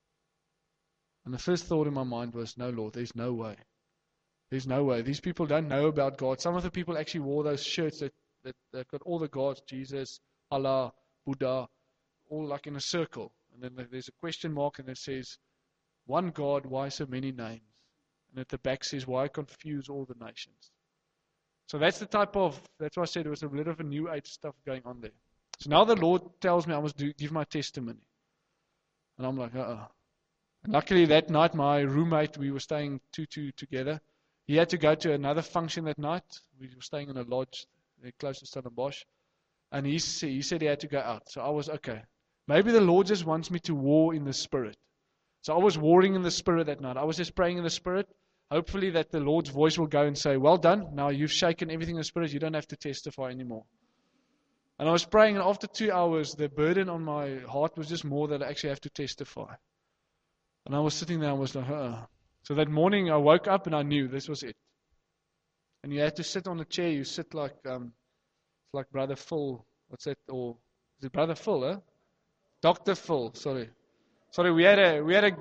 And the first thought in my mind was, no, Lord, there's no way. There's no way. These people don't know about God. Some of the people actually wore those shirts that, that, that got all the gods, Jesus, Allah, Buddha, all like in a circle. And then there's a question mark, and it says, one God, why so many names? And at the back says, why confuse all the nations? So that's the type of, that's why I said there was a little of a new age stuff going on there. So now the Lord tells me I must do, give my testimony. And I'm like, uh-uh. And luckily that night, my roommate, we were staying two, two together. He had to go to another function that night. We were staying in a lodge close to Stellenbosch. And he, he said he had to go out. So I was, okay, maybe the Lord just wants me to war in the Spirit. So I was warring in the Spirit that night. I was just praying in the Spirit. Hopefully that the Lord's voice will go and say, well done. Now you've shaken everything in the Spirit. You don't have to testify anymore. And I was praying, and after two hours, the burden on my heart was just more that I actually have to testify. And I was sitting there and I was like, uh So that morning I woke up and I knew this was it. And you had to sit on a chair. You sit like, um, like Brother Phil. What's that? Or is it Brother Phil, huh? Doctor Phil, sorry. Sorry, we had a, we had a,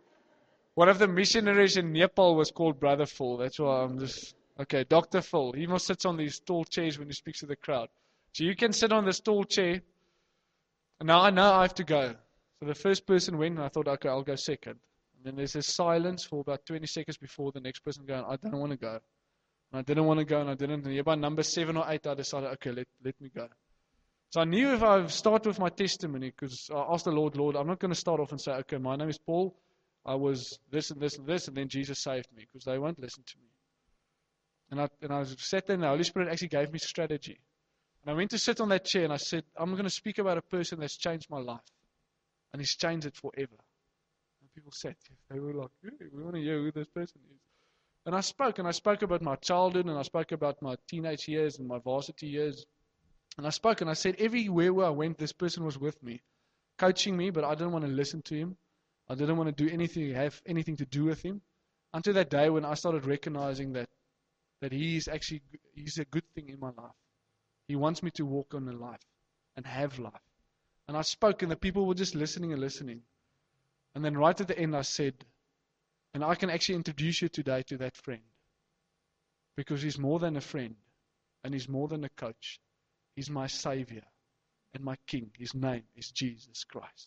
one of the missionaries in Nepal was called Brother Phil. That's why I'm just, okay, Doctor Phil. He must sit on these tall chairs when he speaks to the crowd. So you can sit on this tall chair. And now I know I have to go. So the first person went, and I thought, okay, I'll go second. And then there's this silence for about twenty seconds before the next person going, I don't want to go. And I didn't want to go, and I didn't. And by number seven or eight, I decided, okay, let, let me go. So I knew if I start with my testimony, because I asked the Lord, Lord, I'm not going to start off and say, okay, my name is Paul. I was this and this and this, and then Jesus saved me, because they won't listen to me. And I, and I sat there, and the Holy Spirit actually gave me strategy. And I went to sit on that chair, and I said, I'm going to speak about a person that's changed my life. And he's changed it forever. And people sat there. They were like, hey, we want to hear who this person is. And I spoke, and I spoke about my childhood, and I spoke about my teenage years and my varsity years. And I spoke, and I said, everywhere where I went, this person was with me, coaching me, but I didn't want to listen to him. I didn't want to do anything, have anything to do with him. Until that day when I started recognizing that, that he is actually, he's a good thing in my life. He wants me to walk on a life and have life. And I spoke, and the people were just listening and listening. And then right at the end I said, and I can actually introduce you today to that friend. Because he's more than a friend. And he's more than a coach. He's my Savior and my King. His name is Jesus Christ.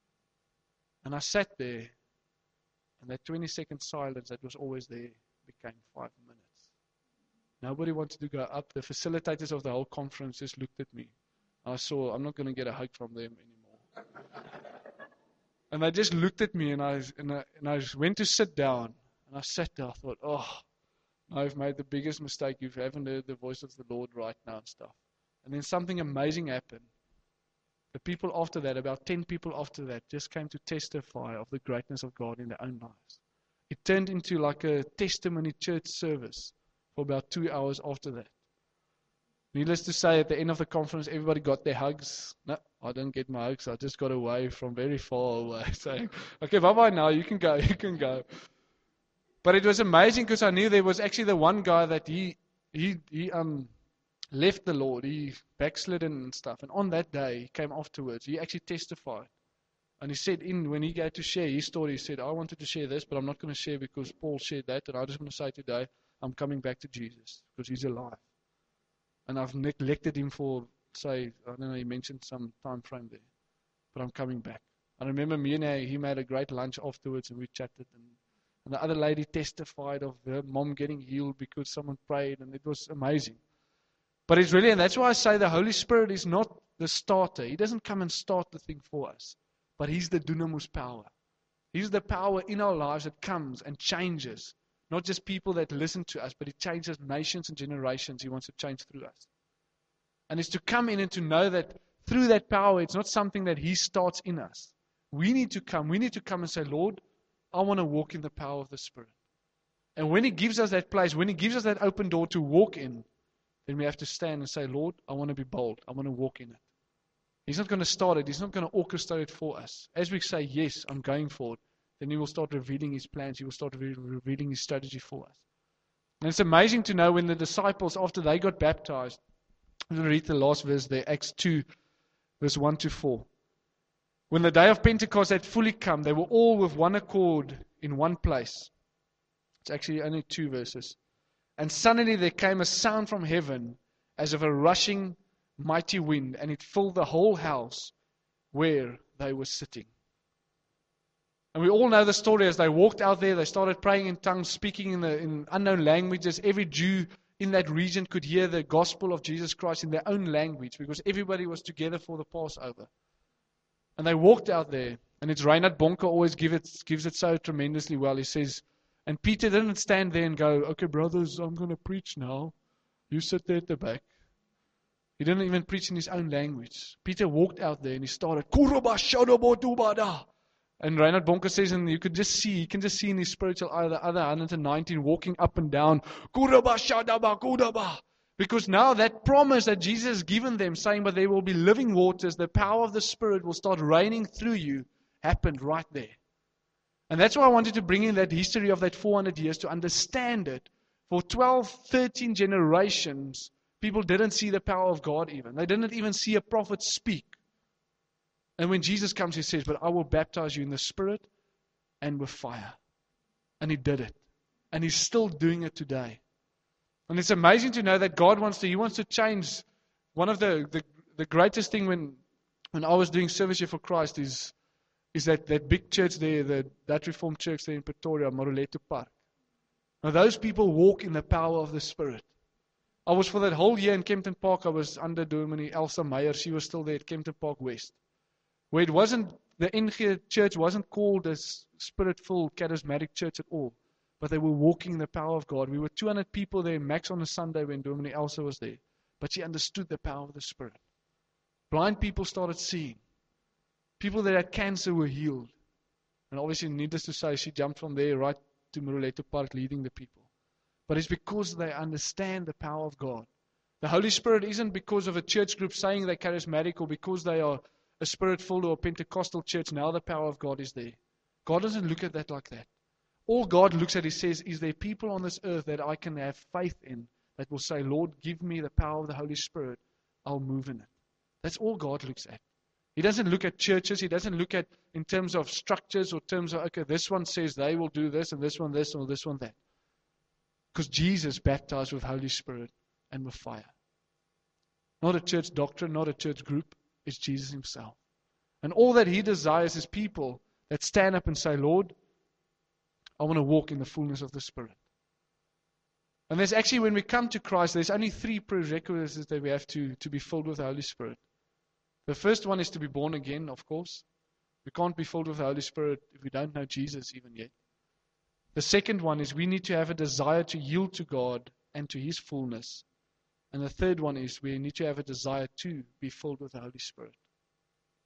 And I sat there, and that twenty second silence that was always there became five minutes. Nobody wanted to go up. The facilitators of the whole conference just looked at me. I saw, I'm not going to get a hug from them anymore. And they just looked at me, and I, and I and I went to sit down. And I sat there. I thought, oh, I've made the biggest mistake. You haven't heard the voice of the Lord right now and stuff. And then something amazing happened. The the people after that, about ten people after that, just came to testify of the greatness of God in their own lives. It turned into like a testimony church service for about two hours after that. Needless to say, at the end of the conference, everybody got their hugs. No, I didn't get my hugs. I just got away from very far away, saying, okay, bye-bye now, you can go, you can go. But it was amazing because I knew there was actually the one guy that he, he, he um left the Lord. He backslidden and stuff. And on that day, he came afterwards. He actually testified. And he said, in when he got to share his story, he said, I wanted to share this, but I'm not going to share because Paul shared that. And I just want to say today, I'm coming back to Jesus because he's alive. And I've neglected him for, say, I don't know, he mentioned some time frame there. But I'm coming back. I remember me and he made a great lunch afterwards and we chatted. And, and the other lady testified of her mom getting healed because someone prayed. And it was amazing. But it's really, and that's why I say the Holy Spirit is not the starter. He doesn't come and start the thing for us. But he's the dunamis power. He's the power in our lives that comes and changes. Not just people that listen to us, but He changes nations and generations. He wants to change through us. And it's to come in and to know that through that power, it's not something that He starts in us. We need to come. We need to come and say, Lord, I want to walk in the power of the Spirit. And when He gives us that place, when He gives us that open door to walk in, then we have to stand and say, Lord, I want to be bold. I want to walk in it. He's not going to start it. He's not going to orchestrate it for us. As we say, yes, I'm going for it, then He will start revealing His plans. He will start re- revealing His strategy for us. And it's amazing to know when the disciples, after they got baptized, I'm going to read the last verse there, Acts two, verse one to four. When the day of Pentecost had fully come, they were all with one accord in one place. It's actually only two verses. And suddenly there came a sound from heaven as of a rushing mighty wind, and it filled the whole house where they were sitting. And we all know the story. As they walked out there, they started praying in tongues, speaking in, the, in unknown languages. Every Jew in that region could hear the gospel of Jesus Christ in their own language because everybody was together for the Passover. And they walked out there. And it's Reinhard Bonke always give it, gives it so tremendously well. He says, and Peter didn't stand there and go, okay, brothers, I'm going to preach now. You sit there at the back. He didn't even preach in his own language. Peter walked out there and he started, and Reinhard Bonke says, and you could just see, you can just see in his spiritual eye the other one hundred nineteen walking up and down. Because now that promise that Jesus has given them, saying, but there will be living waters, the power of the Spirit will start raining through you, happened right there. And that's why I wanted to bring in that history of that four hundred years to understand it. For twelve, thirteen generations, people didn't see the power of God even. They didn't even see a prophet speak. And when Jesus comes, He says, but I will baptize you in the Spirit and with fire. And He did it. And He's still doing it today. And it's amazing to know that God wants to, He wants to change. One of the, the, the greatest thing when, when I was doing service here for Christ is, is that, that big church there, the, that Reformed church there in Pretoria, Maruleto Park. Now those people walk in the power of the Spirit. I was for that whole year in Kempton Park, I was under Dominee Elsa Meyer. She was still there at Kempton Park West. Where it wasn't, the N G church wasn't called a spirit-filled charismatic church at all. But they were walking in the power of God. We were two hundred people there, max on a Sunday when Dominee Elsa was there. But she understood the power of the Spirit. Blind people started seeing. People that had cancer were healed. And obviously, needless to say, she jumped from there right to Maruleto Park leading the people. But it's because they understand the power of God. The Holy Spirit isn't because of a church group saying they're charismatic or because they are a Spirit-filled or a Pentecostal church. Now the power of God is there. God doesn't look at that like that. All God looks at, He says, is there people on this earth that I can have faith in that will say, Lord, give me the power of the Holy Spirit. I'll move in it. That's all God looks at. He doesn't look at churches. He doesn't look at in terms of structures or terms of, okay, this one says they will do this and this one this or this one that. Because Jesus baptized with Holy Spirit and with fire. Not a church doctrine, not a church group. It's Jesus Himself. And all that He desires is people that stand up and say, Lord, I want to walk in the fullness of the Spirit. And there's actually, when we come to Christ, there's only three prerequisites that we have to, to be filled with the Holy Spirit. The first one is to be born again, of course. We can't be filled with the Holy Spirit if we don't know Jesus even yet. The second one is we need to have a desire to yield to God and to His fullness. And the third one is we need to have a desire to be filled with the Holy Spirit.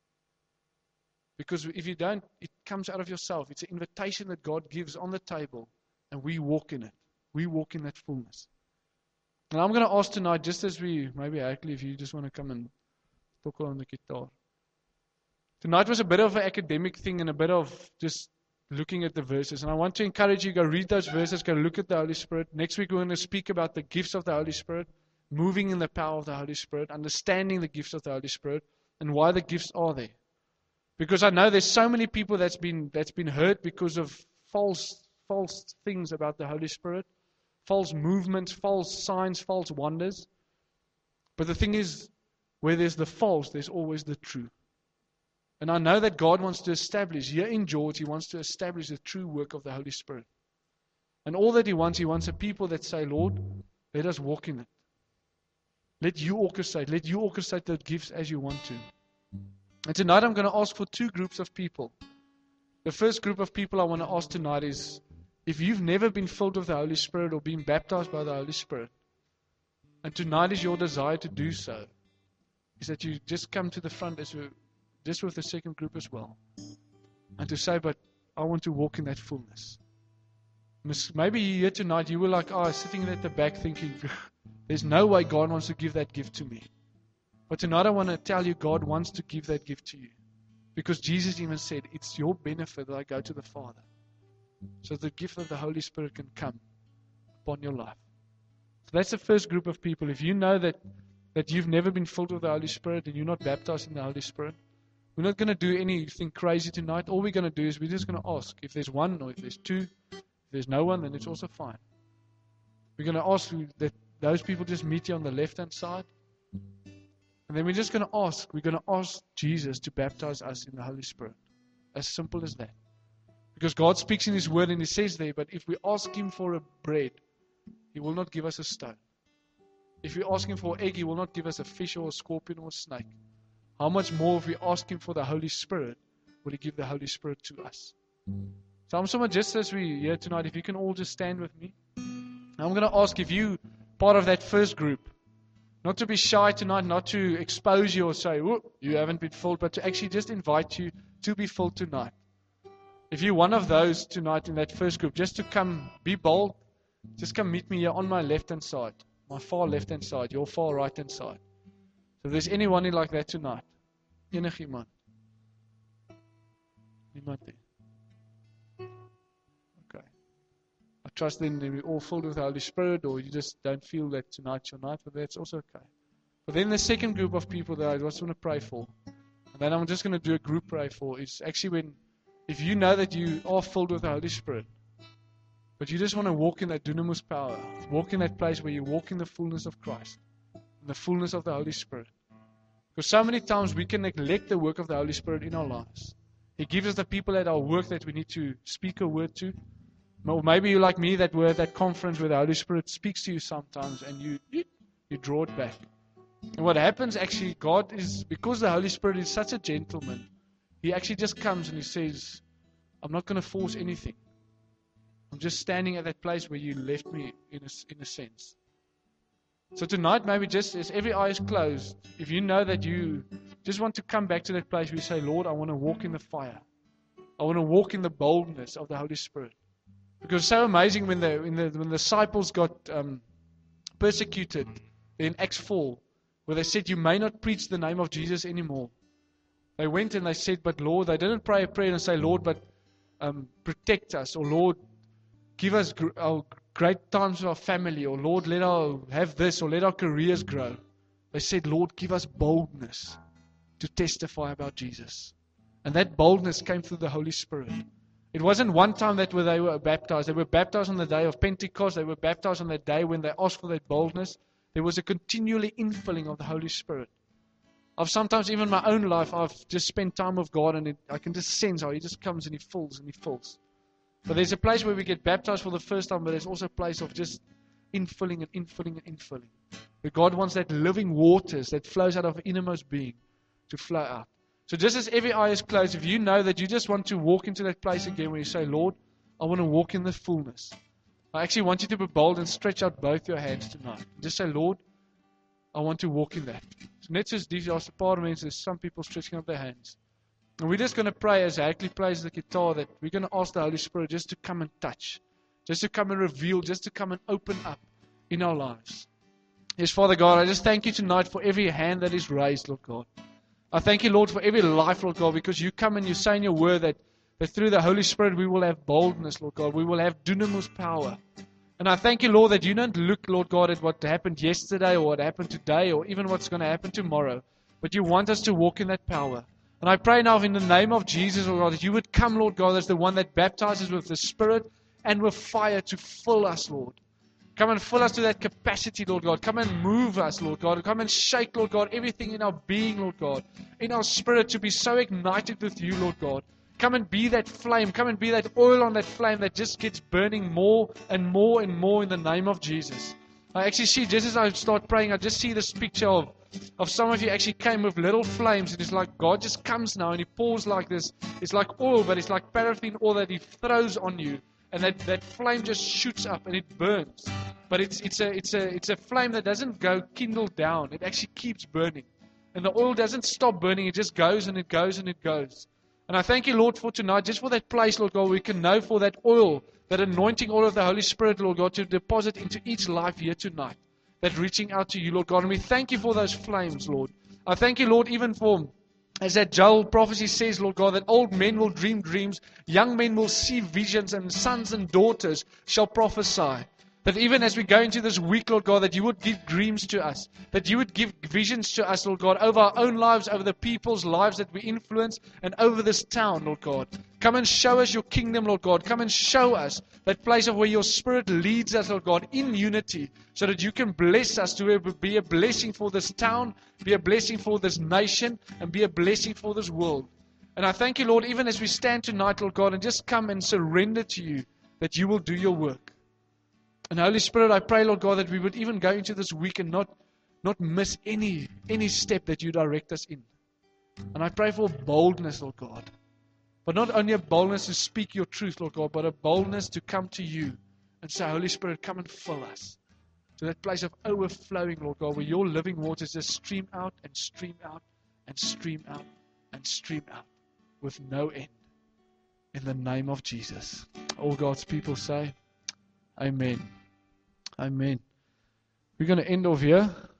Because if you don't, it comes out of yourself. It's an invitation that God gives on the table, and we walk in it. We walk in that fullness. And I'm going to ask tonight, just as we, maybe actually, if you just want to come and talk on the guitar. Tonight was a bit of an academic thing and a bit of just looking at the verses. And I want to encourage you, go read those verses, go look at the Holy Spirit. Next week we're going to speak about the gifts of the Holy Spirit, moving in the power of the Holy Spirit, understanding the gifts of the Holy Spirit, and why the gifts are there. Because I know there's so many people that's been that's been hurt because of false false things about the Holy Spirit, false movements, false signs, false wonders. But the thing is, where there's the false, there's always the true. And I know that God wants to establish, here in George, He wants to establish the true work of the Holy Spirit. And all that He wants, He wants a people that say, Lord, let us walk in it. Let you orchestrate, let you orchestrate the gifts as you want to. And tonight I'm going to ask for two groups of people. The first group of people I want to ask tonight is, if you've never been filled with the Holy Spirit or been baptized by the Holy Spirit, and tonight is your desire to do so, is that you just come to the front as a, just with the second group as well. And to say, but I want to walk in that fullness. Maybe here tonight you were like, oh, sitting at the back thinking, there's no way God wants to give that gift to me. But tonight I want to tell you, God wants to give that gift to you. Because Jesus even said, it's your benefit that I go to the Father. So the gift of the Holy Spirit can come upon your life. So that's the first group of people. If you know that, that you've never been filled with the Holy Spirit and you're not baptized in the Holy Spirit, we're not going to do anything crazy tonight. All we're going to do is we're just going to ask. If there's one or if there's two, if there's no one, then it's also fine. We're going to ask that those people just meet you on the left-hand side. And then we're just going to ask, we're going to ask Jesus to baptize us in the Holy Spirit. As simple as that. Because God speaks in His Word and He says there, but if we ask Him for a bread, He will not give us a stone. If we ask Him for an egg, He will not give us a fish or a scorpion or a snake. How much more if we ask Him for the Holy Spirit, will He give the Holy Spirit to us? So I'm someone just as we're here tonight, if you can all just stand with me. I'm going to ask if you part of that first group, not to be shy tonight, not to expose you or say, oh, you haven't been filled, but to actually just invite you to be filled tonight. If you're one of those tonight in that first group, just to come, be bold, just come meet me here on my left-hand side, my far left-hand side, your far right-hand side. So if there's anyone like that tonight, enig iemand. Niemand there. Okay. I trust then that we're all filled with the Holy Spirit, or you just don't feel that tonight's your night, but that's also okay. But then the second group of people that I just want to pray for, and then I'm just going to do a group pray for, is actually when, if you know that you are filled with the Holy Spirit, but you just want to walk in that dunamis power, walk in that place where you walk in the fullness of Christ, in the fullness of the Holy Spirit. Because so many times we can neglect the work of the Holy Spirit in our lives. He gives us the people at our work that we need to speak a word to. Or maybe you're like me that were at that conference where the Holy Spirit speaks to you sometimes and you you draw it back. And what happens actually, God is, because the Holy Spirit is such a gentleman, He actually just comes and He says, I'm not going to force anything. I'm just standing at that place where you left me in a, in a sense. So tonight, maybe just as every eye is closed, if you know that you just want to come back to that place where you say, Lord, I want to walk in the fire. I want to walk in the boldness of the Holy Spirit. Because it's so amazing when the, when the, when the disciples got um, persecuted in Acts four, where they said, you may not preach the name of Jesus anymore. They went and they said, but Lord, they didn't pray a prayer and say, Lord, but um, protect us, or Lord, give us gr- our great times with our family, or Lord, let our have this, or let our careers grow. They said, Lord, give us boldness to testify about Jesus. And that boldness came through the Holy Spirit. It wasn't one time that where they were baptized. They were baptized on the day of Pentecost. They were baptized on the day when they asked for that boldness. There was a continually infilling of the Holy Spirit. I've sometimes, even in my own life, I've just spent time with God, and it, I can just sense how He just comes and He fills and He fills. But there's a place where we get baptized for the first time, but there's also a place of just infilling and infilling and infilling. Where God wants that living waters that flows out of our innermost being to flow out. So just as every eye is closed, if you know that you just want to walk into that place again where you say, Lord, I want to walk in the fullness. I actually want you to be bold and stretch out both your hands tonight. Just say, Lord, I want to walk in that. So net soos die, daar's 'n paar mense, there's some people stretching out their hands. And we're just going to pray as Hackley plays the guitar that we're going to ask the Holy Spirit just to come and touch, just to come and reveal, just to come and open up in our lives. Yes, Father God, I just thank you tonight for every hand that is raised, Lord God. I thank you, Lord, for every life, Lord God, because you come and you say in your word that, that through the Holy Spirit we will have boldness, Lord God. We will have dunamis power. And I thank you, Lord, that you don't look, Lord God, at what happened yesterday or what happened today or even what's going to happen tomorrow. But you want us to walk in that power. And I pray now in the name of Jesus, Lord God, that you would come, Lord God, as the one that baptizes with the Spirit and with fire to fill us, Lord. Come and fill us to that capacity, Lord God. Come and move us, Lord God. Come and shake, Lord God, everything in our being, Lord God. In our spirit to be so ignited with you, Lord God. Come and be that flame. Come and be that oil on that flame that just gets burning more and more and more in the name of Jesus. I actually see, just as I start praying, I just see this picture of, of some of you actually came with little flames. And it's like God just comes now and He pours like this. It's like oil, but it's like paraffin oil that He throws on you. And that, that flame just shoots up and it burns. But it's it's a it's a it's a flame that doesn't go kindle down. It actually keeps burning. And the oil doesn't stop burning, it just goes and it goes and it goes. And I thank you, Lord, for tonight, just for that place, Lord God, we can know for that oil, that anointing oil of the Holy Spirit, Lord God, to deposit into each life here tonight. That reaching out to you, Lord God. And we thank you for those flames, Lord. I thank you, Lord, even for, as that Joel prophecy says, Lord God, that old men will dream dreams, young men will see visions, and sons and daughters shall prophesy. That even as we go into this week, Lord God, that you would give dreams to us. That you would give visions to us, Lord God, over our own lives, over the people's lives that we influence, and over this town, Lord God. Come and show us your kingdom, Lord God. Come and show us that place of where your Spirit leads us, Lord God, in unity, so that you can bless us to be a blessing for this town, be a blessing for this nation, and be a blessing for this world. And I thank you, Lord, even as we stand tonight, Lord God, and just come and surrender to you, that you will do your work. And Holy Spirit, I pray, Lord God, that we would even go into this week and not, not miss any, any step that you direct us in. And I pray for boldness, Lord God. But not only a boldness to speak your truth, Lord God, but a boldness to come to you and say, Holy Spirit, come and fill us. To that place of overflowing, Lord God, where your living waters just stream out and stream out and stream out and stream out with no end. In the name of Jesus. All God's people say, Amen. Amen. We're going to end off here.